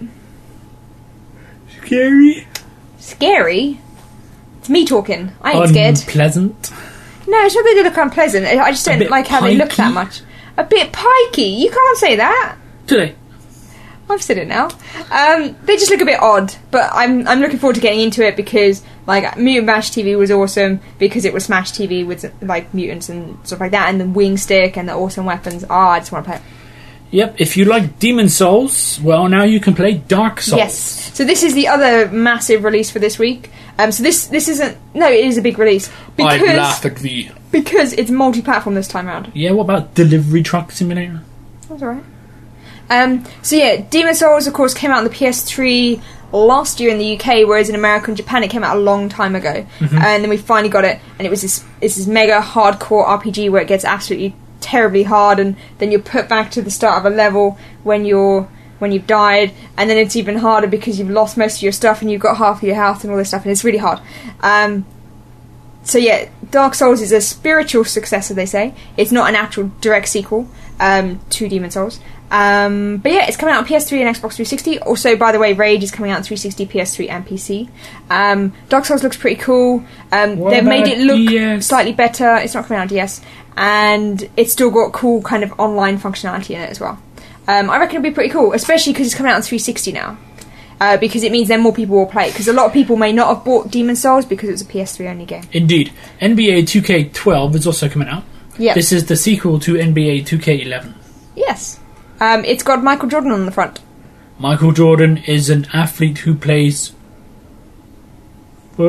Scary? Scary? It's me talking. I ain't scared. Unpleasant? No, it's not that they look unpleasant. I just don't like how they look that much. A bit pikey. You can't say that. Do they? I've said it now. They just look a bit odd, but I'm looking forward to getting into it because like Mutant Bash TV was awesome because it was Smash TV with like mutants and stuff like that, and the wing stick and the awesome weapons. I just want to play it. Yep, if you like Demon Souls, well, now you can play Dark Souls. Yes. So this is the other massive release for this week. So this isn't... No, it is a big release. I'd laugh at thee. Because it's multi-platform this time around. Yeah, what about Delivery Truck Simulator? That's alright. So yeah, Demon Souls, of course, came out on the PS3 last year in the UK, whereas in America and Japan it came out a long time ago. Mm-hmm. And then we finally got it, and it's this mega hardcore RPG where it gets absolutely terribly hard, and then you're put back to the start of a level when you've died, and then it's even harder because you've lost most of your stuff and you've got half of your health and all this stuff, and it's really hard. So yeah, Dark Souls is a spiritual successor, they say. It's not an actual direct sequel to Demon Souls. But yeah, it's coming out on PS3 and Xbox 360. Also, by the way, Rage is coming out on 360, PS3 and PC. Dark Souls looks pretty cool. They've made it look DS? Slightly better. It's not coming out on DS. And it's still got cool kind of online functionality in it as well. I reckon it'll be pretty cool, especially because it's coming out on 360 now. Because it means then more people will play it. Because a lot of people may not have bought Demon Souls because it was a PS3 only game. Indeed. NBA 2K12 is also coming out. Yeah. This is the sequel to NBA 2K11. Yes. It's got Michael Jordan on the front. Michael Jordan is an athlete who plays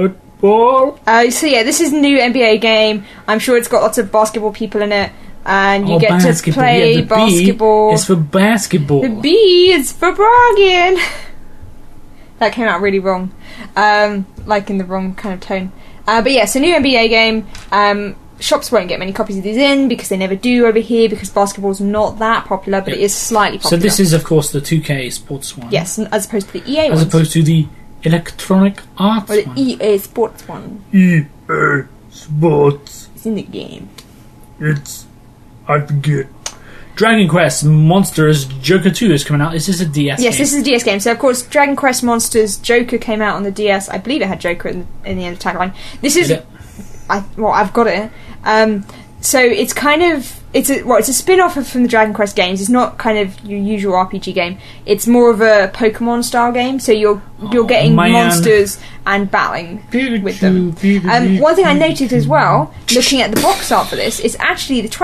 basketball. So yeah, this is a new NBA game. I'm sure it's got lots of basketball people in it, and you get to play the basketball. B is for basketball. The B is for bragging. That came out really wrong, like in the wrong kind of tone. But yeah, it's a new NBA game. Shops won't get many copies of these in because they never do over here because basketball's not that popular, but it is slightly popular. So this is, of course, the 2K Sports one. Yes, as opposed to the EA one. As opposed to the Electronic Arts or the one. EA Sports one. EA Sports. It's in the game. I forget. Dragon Quest Monsters Joker 2 is coming out. Is this a DS game? Yes, this is a DS game. So, of course, Dragon Quest Monsters Joker came out on the DS. I believe it had Joker in the end of the tagline. This is... I've got it. So it's kind of... It's a spin-off from the Dragon Quest games. It's not kind of your usual RPG game. It's more of a Pokemon-style game. So you're getting monsters and battling with them. One thing I noted as well, looking at the box art for this, it's actually the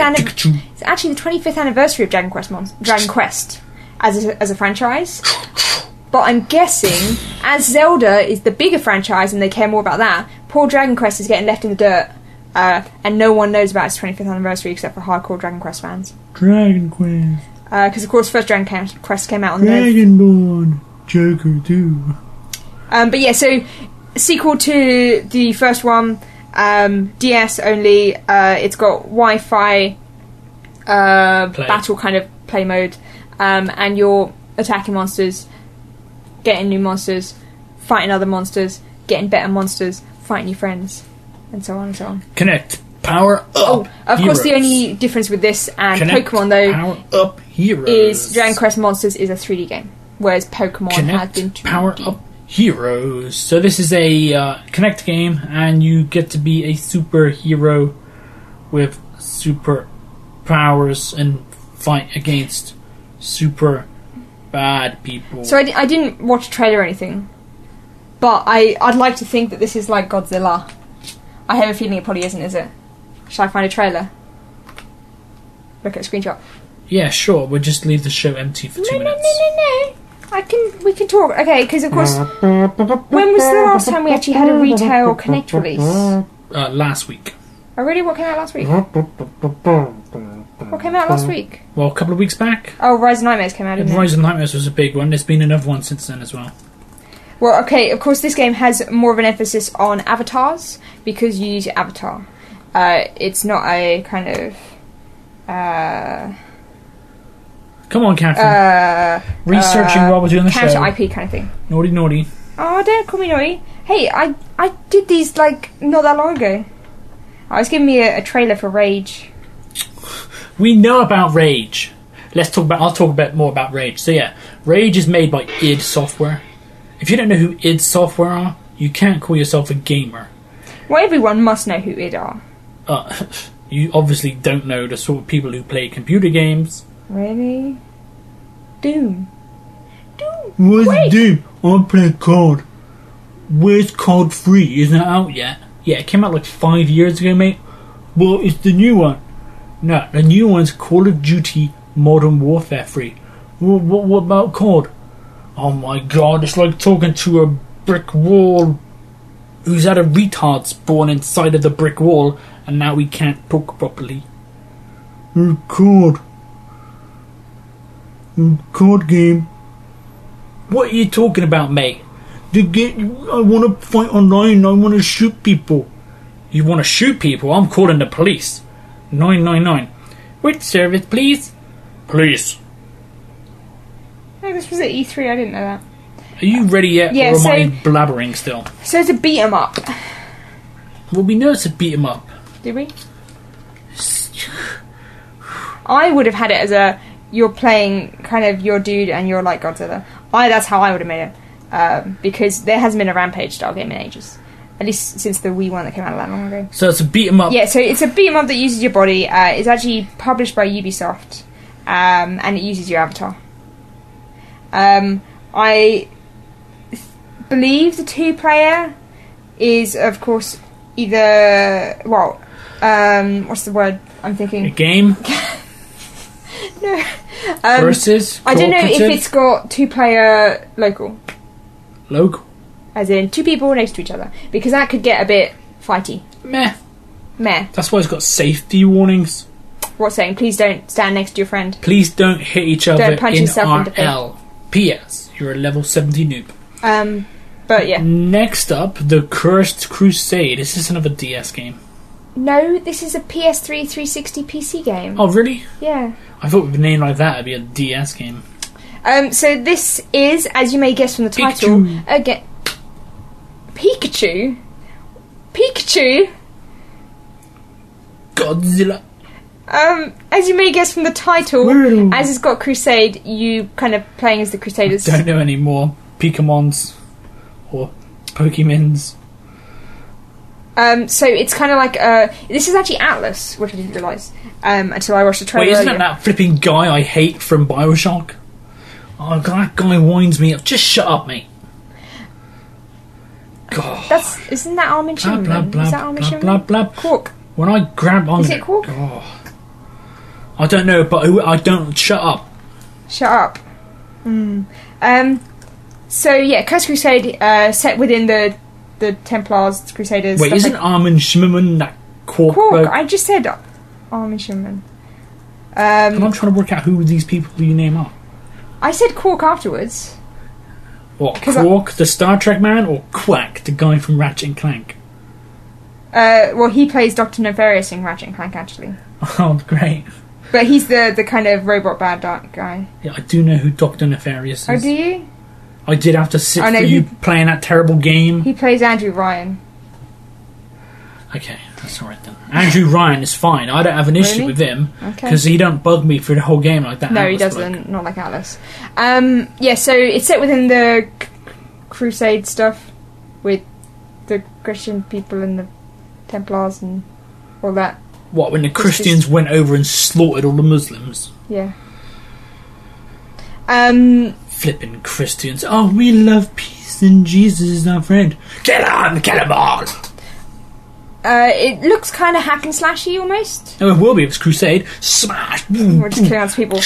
25th anniversary of Dragon Quest as a franchise. But I'm guessing, as Zelda is the bigger franchise and they care more about that, poor Dragon Quest is getting left in the dirt. And no one knows about its 25th anniversary except for hardcore Dragon Quest fans. Dragon Quest. Because, of course, first Dragon Quest came out on the Dragonborn Joker 2. But yeah, so sequel to the first one, DS only. It's got Wi-Fi battle kind of play mode, and you're attacking monsters, getting new monsters, fighting other monsters, getting better monsters, fighting your friends, and so on and so on. Connect, power up. Oh, of heroes. course, the only difference with this and Connect, Pokemon though power up heroes. is Dragon Quest Monsters is a 3D game, whereas Pokemon has been 2D. Power up heroes. So this is a Connect game, and you get to be a superhero with super powers and fight against super bad people. So I didn't watch a trailer or anything, but I'd like to think that this is like Godzilla. I have a feeling it probably isn't, is it? Shall I find a trailer? Look at a screenshot. Yeah, sure. We'll just leave the show empty for 2 minutes. No. We can talk. Okay, because of course, when was the last time we actually had a retail Connect release? Last week. Oh really? What came out last week? What came out last week? Well, a couple of weeks back. Oh, Rise of Nightmares came out, didn't it? Rise of Nightmares was a big one. There's been another one since then as well. Well, okay, of course this game has more of an emphasis on avatars, because you use your avatar. It's not a kind of... Come on, Catherine. Researching while we're doing the show. Counter IP kind of thing. Naughty. Oh, don't call me naughty. Hey, I did these, like, not that long ago. I was giving me a trailer for Rage. We know about Rage. I'll talk a bit more about Rage. So yeah, Rage is made by id Software. If you don't know who id Software are, you can't call yourself a gamer. Well, everyone must know who id are. You obviously don't know the sort of people who play computer games. Really? Doom. What's Doom? I'm playing COD. Where's COD 3? Isn't it out yet? Yeah, it came out like 5 years ago, mate. Well, it's the new one. No, the new one's Call of Duty Modern Warfare 3. What about COD? Oh my god, it's like talking to a brick wall who's had a retard spawn inside of the brick wall, and now we can't talk properly. COD game. What are you talking about, mate? I want to fight online. I want to shoot people. You want to shoot people? I'm calling the police. 999. Which service, please? Police. Oh, this was at E3. I didn't know that. Are you ready yet, Yeah, or am so- I blabbering still? So it's a beat 'em up. Well, we know it's a beat 'em up. Did we? I would have had it as a you're playing kind of your dude and you're like Godzilla. That's how I would have made it. Because there hasn't been a Rampage style game in ages. At least since the Wii one that came out that long ago. So it's a beat 'em up. Yeah, so it's a beat 'em up that uses your body. It's actually published by Ubisoft. And it uses your avatar. I believe the 2-player is, of course, either... Well, what's the word I'm A thinking? game No. versus I don't know if cooperative? it's got 2-player local. Local. as in 2 people next to each other, because that could get a bit fighty. Meh. Meh. That's why it's got safety warnings. What's saying? Please don't stand next to your friend. Please don't hit each other Don't punch in yourself in the RL. P.S. You're a level 70 noob. But yeah. Next up, The Cursed Crusade. Is this another DS game? No, this is a PS3 360 PC game. Oh, really? Yeah. I thought with a name like that, it'd be a DS game. So this is, as you may guess from the title, again, Pikachu. Godzilla. As you may guess from the title, Woo. as it's got Crusade, you kind of playing as the Crusaders. Don't know any more Pikamons or Pokemons. So it's kind of like this is actually Atlas, which I didn't realise until I watched the trailer. Wait, isn't earlier. that flipping guy I hate from Bioshock? Oh, that guy winds me up. Just shut up, mate. God. Isn't that Armin Blah, Shimmerman? blah, blah, Is that Armin blah, Shimmerman? blah, blah. Quark. When I grab on... Is it Quark? Oh. I don't know, but I don't... Shut up. Shut up. So yeah, Cursed Crusade set within the Templars, Crusaders. Wait, stuff isn't like- Armin Shimmerman that Quark? Quark? I just said Armin Shimmerman. And I'm trying to work out who these people you name are. I said Quark afterwards. What, 'Cause Quark, the Star Trek man, or Quack, the guy from Ratchet and Clank? Well, he plays Dr. Nefarious in Ratchet and Clank, actually. Oh, great. But he's the kind of robot bad guy. Yeah, I do know who Dr. Nefarious is. Oh, do you? I did have to sit Oh, no, for you playing that terrible game. He plays Andrew Ryan. Okay, that's alright then. Andrew Ryan is fine. I don't have an issue Really? with him. Okay. Because he don't bug me for the whole game like that. No, he Atlas doesn't. bloke. Not like Atlas. Yeah, so it's set within the Crusade stuff with the Christian people and the Templars and all that. What, when the Christians went over and slaughtered all the Muslims? Yeah. Flipping Christians. Oh, we love peace and Jesus is our friend. Kill them all! It looks kind of hack and slashy almost. Oh, it will be if it's Crusade. Smash! We're just killing out people.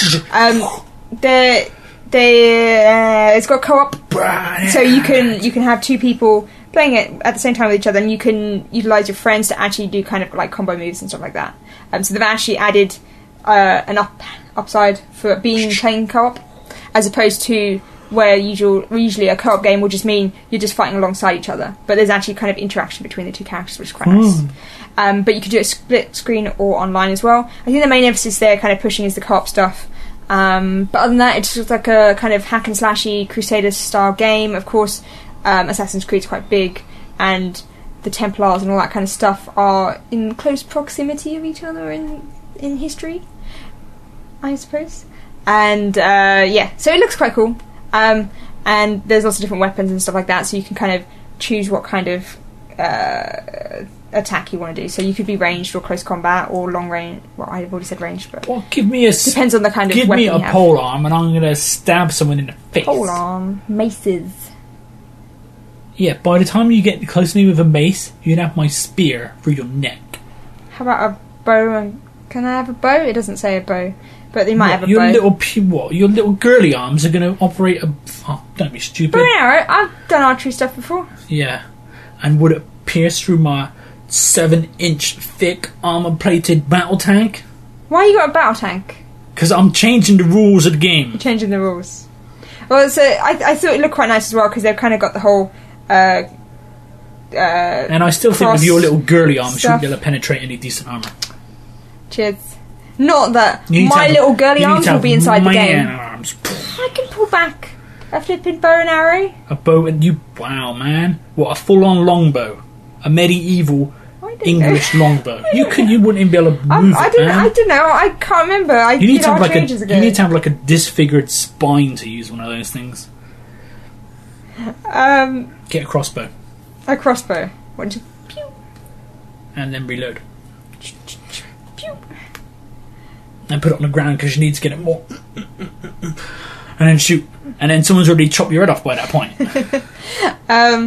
It's got co-op, so you can have 2 people playing it at the same time with each other, and you can utilise your friends to actually do kind of like combo moves and stuff like that. So they've actually added an upside for playing co-op, as opposed to where usually a co-op game will just mean you're just fighting alongside each other, but there's actually kind of interaction between the 2 characters, which is quite nice. But you can do it split screen or online as well. I think the main emphasis they're kind of pushing is the co-op stuff. But other than that, it's just like a kind of hack and slashy Crusaders style game. Of course, Assassin's Creed's quite big, and the Templars and all that kind of stuff are in close proximity of each other in history, I suppose. And yeah, so it looks quite cool. And there's lots of different weapons and stuff like that, so you can kind of choose what kind of attack you want to do. So you could be ranged or close combat or long range. Well, I've already said ranged, but Well, give me a depends on the kind of give weapon me you a have. pole arm and I'm gonna stab someone in the face. Pole arm, maces. Yeah, by the time you get close to me with a mace, you'd have my spear through your neck. How about a bow? And can I have a bow? It doesn't say a bow, but they might have a your bow. Your little girly arms are gonna operate a... Oh, don't be stupid. Bow and arrow. I've done archery stuff before. Yeah. And would it pierce through my 7-inch thick armor-plated battle tank? Why you got a battle tank? Because I'm changing the rules of the game. You're changing the rules. Well, so I thought it looked quite nice as well because they've kind of got the whole. And I still think with cross your little girly arms, you stuff. shouldn't be able to penetrate any decent armor. Cheers. Not that You need to my have- little girly you need arms to will have be inside the man game. arms. I can pull back a flipping bow and arrow. A bow and you... Wow, man. What, a full-on longbow. A medieval I don't English know. longbow. You wouldn't even be able to move I it, don't. man. I don't know. I can't remember. I You need did to have like archery ages ago. you need to have like a disfigured spine to use one of those things. Get a crossbow A crossbow. What did you? Pew, and then reload. pew. And put it on the ground because you need to get it more. And then shoot. And then someone's already chopped your head off by that point.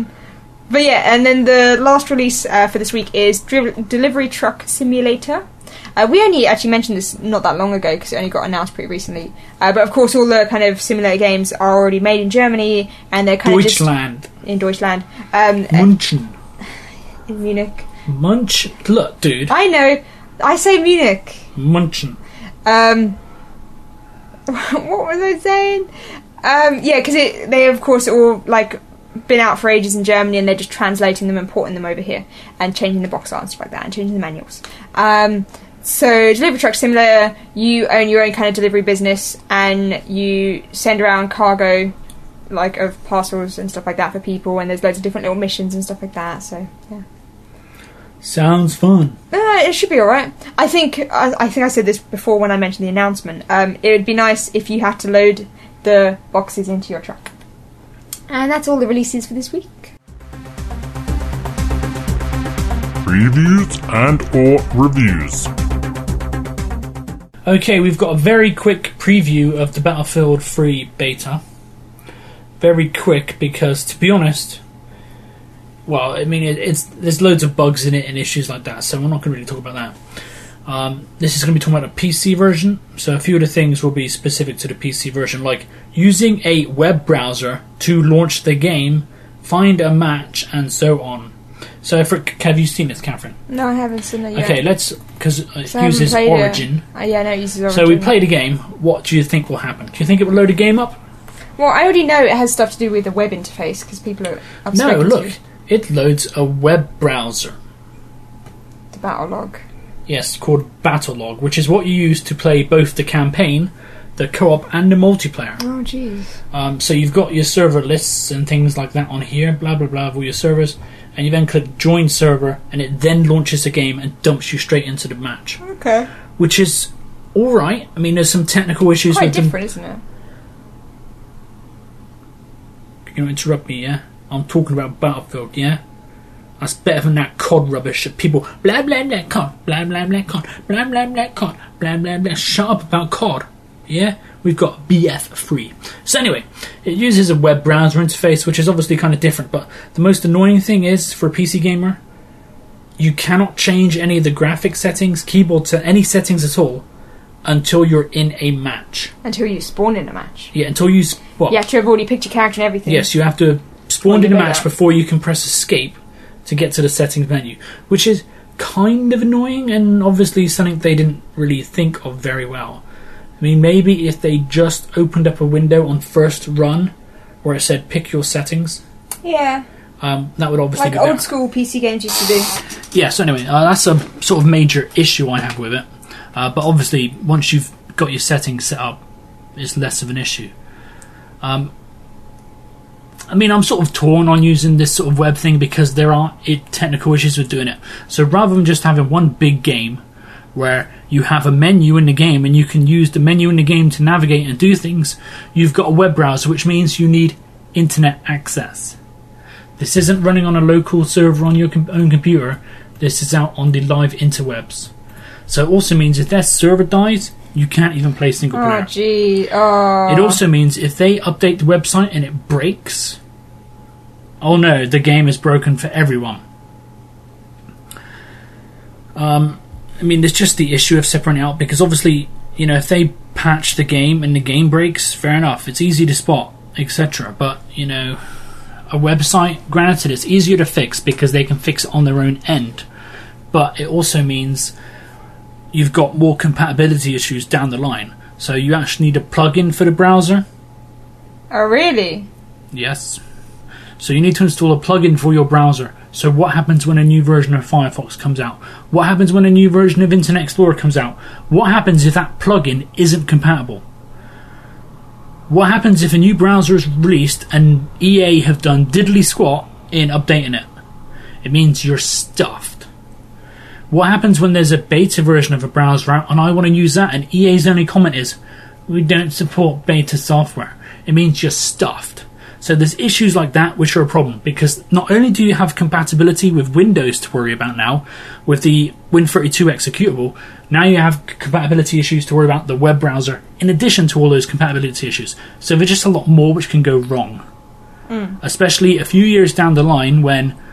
But yeah, and then the last release for this week is Delivery Truck Simulator. We only actually mentioned this not that long ago because it only got announced pretty recently. But of course, all the kind of simulator games are already made in Germany, and they're kind Deutschland. In Deutschland. Munchen. In Munich. Look, dude. I know. I say Munich. Munchen. What was I saying? Yeah, because they of course all like been out for ages in Germany, and they're just translating them and porting them over here and changing the box art and stuff like that, and changing the manuals. So Delivery Truck Simulator, you own your own kind of delivery business, and you send around cargo like of parcels and stuff like that for people, and there's loads of different little missions and stuff like that. So yeah. Sounds fun. It should be alright. I think I said this before when I mentioned the announcement. It would be nice if you had to load the boxes into your truck. And that's all the releases for this week. Previews and or reviews. Okay, we've got a very quick preview of the Battlefield 3 beta. Very quick because, to be honest, well, I mean, there's loads of bugs in it and issues like that, so we're not going to really talk about that. This is going to be talking about a PC version, so a few of the things will be specific to the PC version, like using a web browser to launch the game, find a match, and so on. So, have you seen this, Catherine? No, I haven't seen it yet. Okay, because it uses Origin. Yeah, no, it uses Origin. So we played a game. What do you think will happen? Do you think it will load a game up? Well, I already know it has stuff to do with the web interface, because people are No, look. It loads a web browser. The Battlelog. Yes, called Battlelog, which is what you use to play both the campaign, the co-op, and the multiplayer. Oh, jeez. So you've got your server lists and things like that on here, blah, blah, blah, of all your servers, and you then click Join Server, and it then launches the game and dumps you straight into the match. Okay. Which is alright. I mean, there's some technical issues quite with different, isn't it? You're going to interrupt me, yeah? I'm talking about Battlefield, yeah? That's better than that COD rubbish that people blah blah blah COD, blah blah blah COD, blah blah blah COD, blah blah blah. Shut up about COD, yeah? We've got BF3. So anyway, it uses a web browser interface, which is obviously kind of different, but the most annoying thing is, for a PC gamer, you cannot change any of the graphic settings, keyboard to any settings at all, until you're in a match. Until you spawn in a match. Yeah, until you... What? You have to have already picked your character and everything. Yes, you have to spawn in a match before you can press escape to get to the settings menu, which is kind of annoying and obviously something they didn't really think of very well. I mean, maybe if they just opened up a window on first run where it said pick your settings. Yeah. That would obviously like be old better. school PC games used to do. Yeah, so anyway, that's a sort of major issue I have with it. But obviously, once you've got your settings set up, it's less of an issue. I mean, I'm sort of torn on using this sort of web thing because there are technical issues with doing it. So rather than just having one big game where you have a menu in the game and you can use the menu in the game to navigate and do things, you've got a web browser, which means you need internet access. This isn't running on a local server on your own computer. This is out on the live interwebs. So it also means if their server dies, you can't even play single player. Oh, gee. Oh. It also means if they update the website and it breaks, oh no, the game is broken for everyone. I mean, there's just the issue of separating out, because obviously, you know, if they patch the game and the game breaks, fair enough, it's easy to spot, etc. But, you know, a website, granted, it's easier to fix because they can fix it on their own end, but it also means you've got more compatibility issues down the line. So you actually need a plug-in for the browser. Oh, really? Yes. So you need to install a plugin for your browser. So what happens when a new version of Firefox comes out? What happens when a new version of Internet Explorer comes out? What happens if that plugin isn't compatible? What happens if a new browser is released and EA have done diddly squat in updating it? It means you're stuffed. What happens when there's a beta version of a browser out and I want to use that and EA's only comment is, we don't support beta software? It means you're stuffed. So there's issues like that which are a problem, because not only do you have compatibility with Windows to worry about now, with the Win32 executable, now you have compatibility issues to worry about the web browser, in addition to all those compatibility issues. So there's just a lot more which can go wrong. Especially a few years down the line when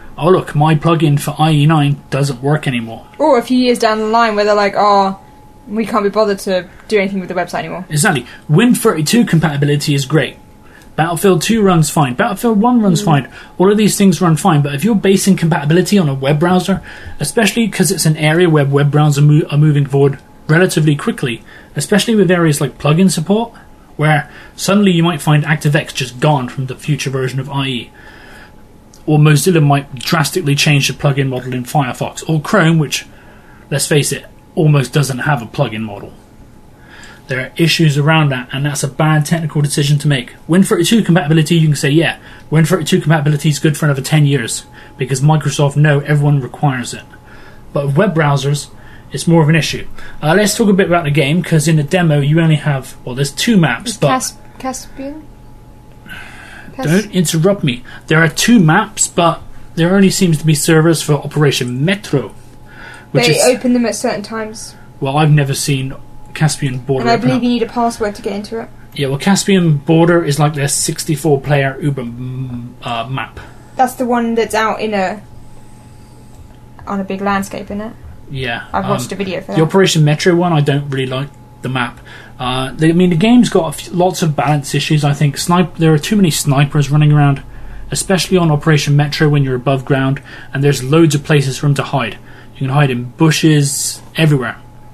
oh look, my plugin for IE9 doesn't work anymore. Or a few years down the line where they're like, oh, we can't be bothered to do anything with the website anymore. Exactly. Win32 compatibility is great. Battlefield 2 runs fine. Battlefield 1 runs fine. All of these things run fine. But if you're basing compatibility on a web browser, especially because it's an area where web browsers are moving forward relatively quickly, especially with areas like plugin support, where suddenly you might find ActiveX just gone from the future version of IE. Or Mozilla might drastically change the plugin model in Firefox. Or Chrome, which, let's face it, almost doesn't have a plugin model. There are issues around that, and that's a bad technical decision to make. Win32 compatibility, you can say, yeah, Win32 compatibility is good for another 10 years, because Microsoft know everyone requires it. But with web browsers, it's more of an issue. Let's talk a bit about the game, because in the demo you only have, well, there's 2 maps. But Caspian? Don't interrupt me. There are 2 maps, but there only seems to be servers for Operation Metro. They open them at certain times. Well, I've never seen Caspian Border. And I believe you need a password to get into it. Yeah, well, Caspian Border is like their 64-player Uber map. That's the one that's out on a big landscape, isn't it? Yeah. I've watched a video for that. The Operation Metro one, I don't really like the map. The game's got lots of balance issues, I think. There are too many snipers running around, especially on Operation Metro when you're above ground, and there's loads of places for them to hide. You can hide in bushes, everywhere.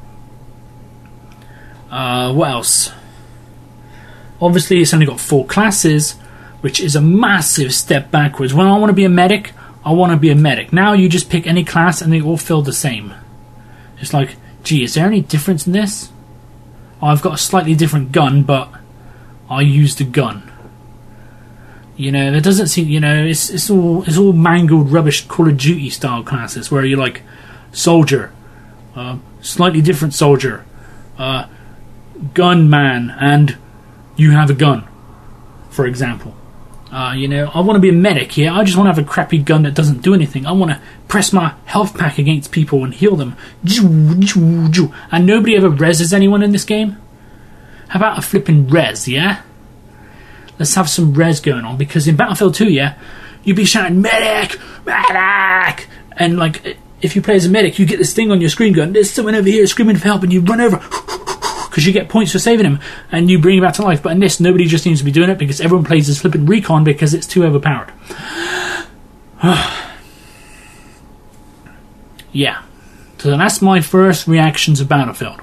What else? Obviously, it's only got 4 classes, which is a massive step backwards. When I want to be a medic, I want to be a medic. Now you just pick any class and they all feel the same. It's like, gee, is there any difference in this? I've got a slightly different gun, but I use the gun. You know, it doesn't seem. You know, it's all mangled rubbish Call of Duty style classes where you're like soldier, slightly different soldier, gunman, and you have a gun, for example. You know, I want to be a medic here. I just want to have a crappy gun that doesn't do anything. I want to press my health pack against people and heal them. And nobody ever reses anyone in this game. How about a flipping res, yeah? Let's have some res going on, because in Battlefield 2, yeah, you'd be shouting, medic! Medic! And, like, if you play as a medic, you get this thing on your screen going, there's someone over here screaming for help, and you run over, because you get points for saving him, and you bring him back to life. But in this, nobody just seems to be doing it, because everyone plays as flipping recon because it's too overpowered. Yeah. So that's my first reactions of Battlefield.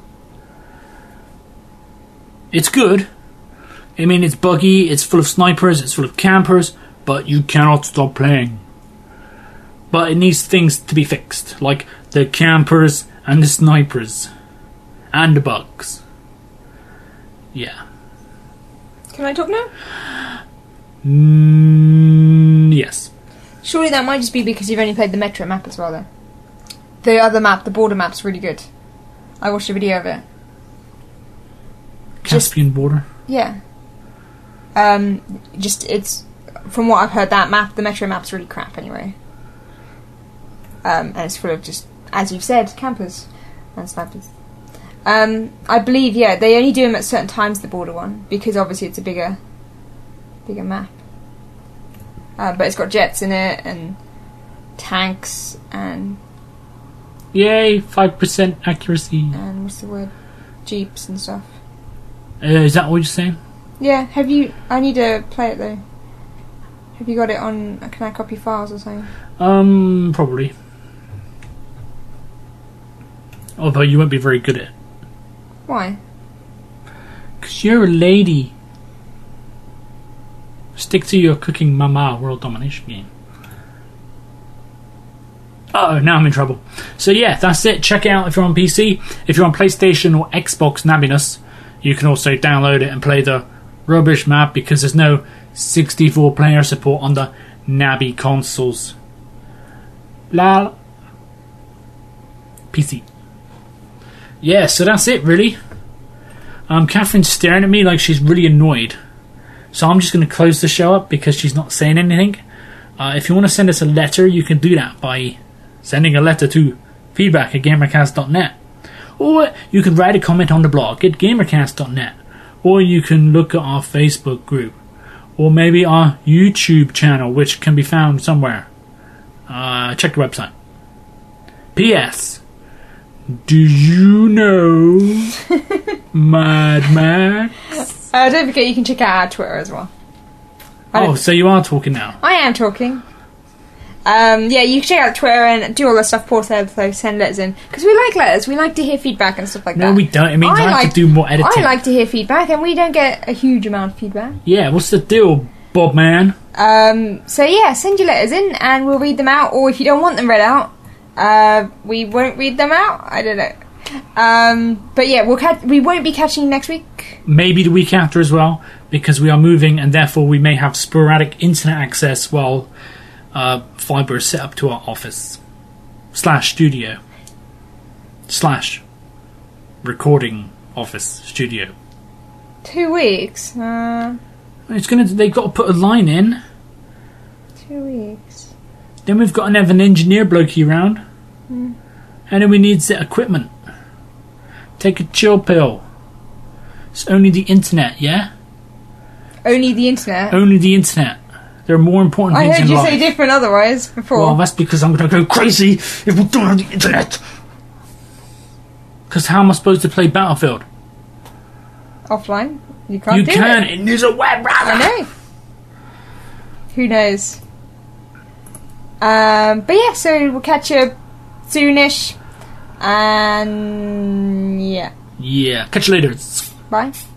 It's good. I mean, it's buggy, it's full of snipers, it's full of campers, but you cannot stop playing. But it needs things to be fixed, like the campers and the snipers. And the bugs. Yeah. Can I talk now? Yes. Surely that might just be because you've only played the Metro map as well, though. The other map, the border map's really good. I watched a video of it. Caspian Border? Yeah. It's from what I've heard, that map, the Metro map's really crap anyway. And it's full of just, as you've said, campers and snipers. I believe, yeah, they only do them at certain times, the border one, because obviously it's a bigger map. But it's got jets in it and tanks and yay, 5% accuracy. And what's the word? Jeeps and stuff. Is that what you're saying? Yeah, I need to play it though. Have you got it on, can I copy files or something? Probably. Although you won't be very good at it. Why? Because you're a lady. Stick to your cooking mama world domination game. Uh-oh, now I'm in trouble. So yeah, that's it. Check it out if you're on PC. If you're on PlayStation or Xbox Nabbiness, you can also download it and play the rubbish map, because there's no 64-player support on the Nabby consoles. Lol. PC. Yeah, so that's it, really. Catherine's staring at me like she's really annoyed. So I'm just going to close the show up because she's not saying anything. If you want to send us a letter, you can do that by sending a letter to feedback@gamercast.net. Or you can write a comment on the blog at gamercast.net. Or you can look at our Facebook group. Or maybe our YouTube channel, which can be found somewhere. check the website. P.S. Do you know Mad Max? Don't forget you can check out our Twitter as well. So you are talking now. I am talking. Yeah, you can check out Twitter and do all that stuff. Pause there, send letters in. Because we like letters. We like to hear feedback and stuff like that. No, we don't. It means I have to do more editing. I like to hear feedback, and we don't get a huge amount of feedback. Yeah, what's the deal, Bob man? So yeah, send your letters in, and we'll read them out. Or if you don't want them read out, we won't read them out. I don't know. But yeah, we won't be catching you next week. Maybe the week after as well, because we are moving, and therefore we may have sporadic internet access while fibre is set up to our office / studio / recording office studio. 2 weeks. They've got to put a line in. 2 weeks. Then we've got to have an engineer blokey around. And then we need the equipment. Take a chill pill. It's only the internet, yeah? Only the internet? Only the internet. There are more important things in life. I heard you say different otherwise before. Well, that's because I'm going to go crazy if we don't have the internet. Because how am I supposed to play Battlefield? Offline? You can't do it. You can. It needs a web browser. I know. Who knows? But yeah, so we'll catch you soonish. And yeah. Yeah. Catch you later. Bye.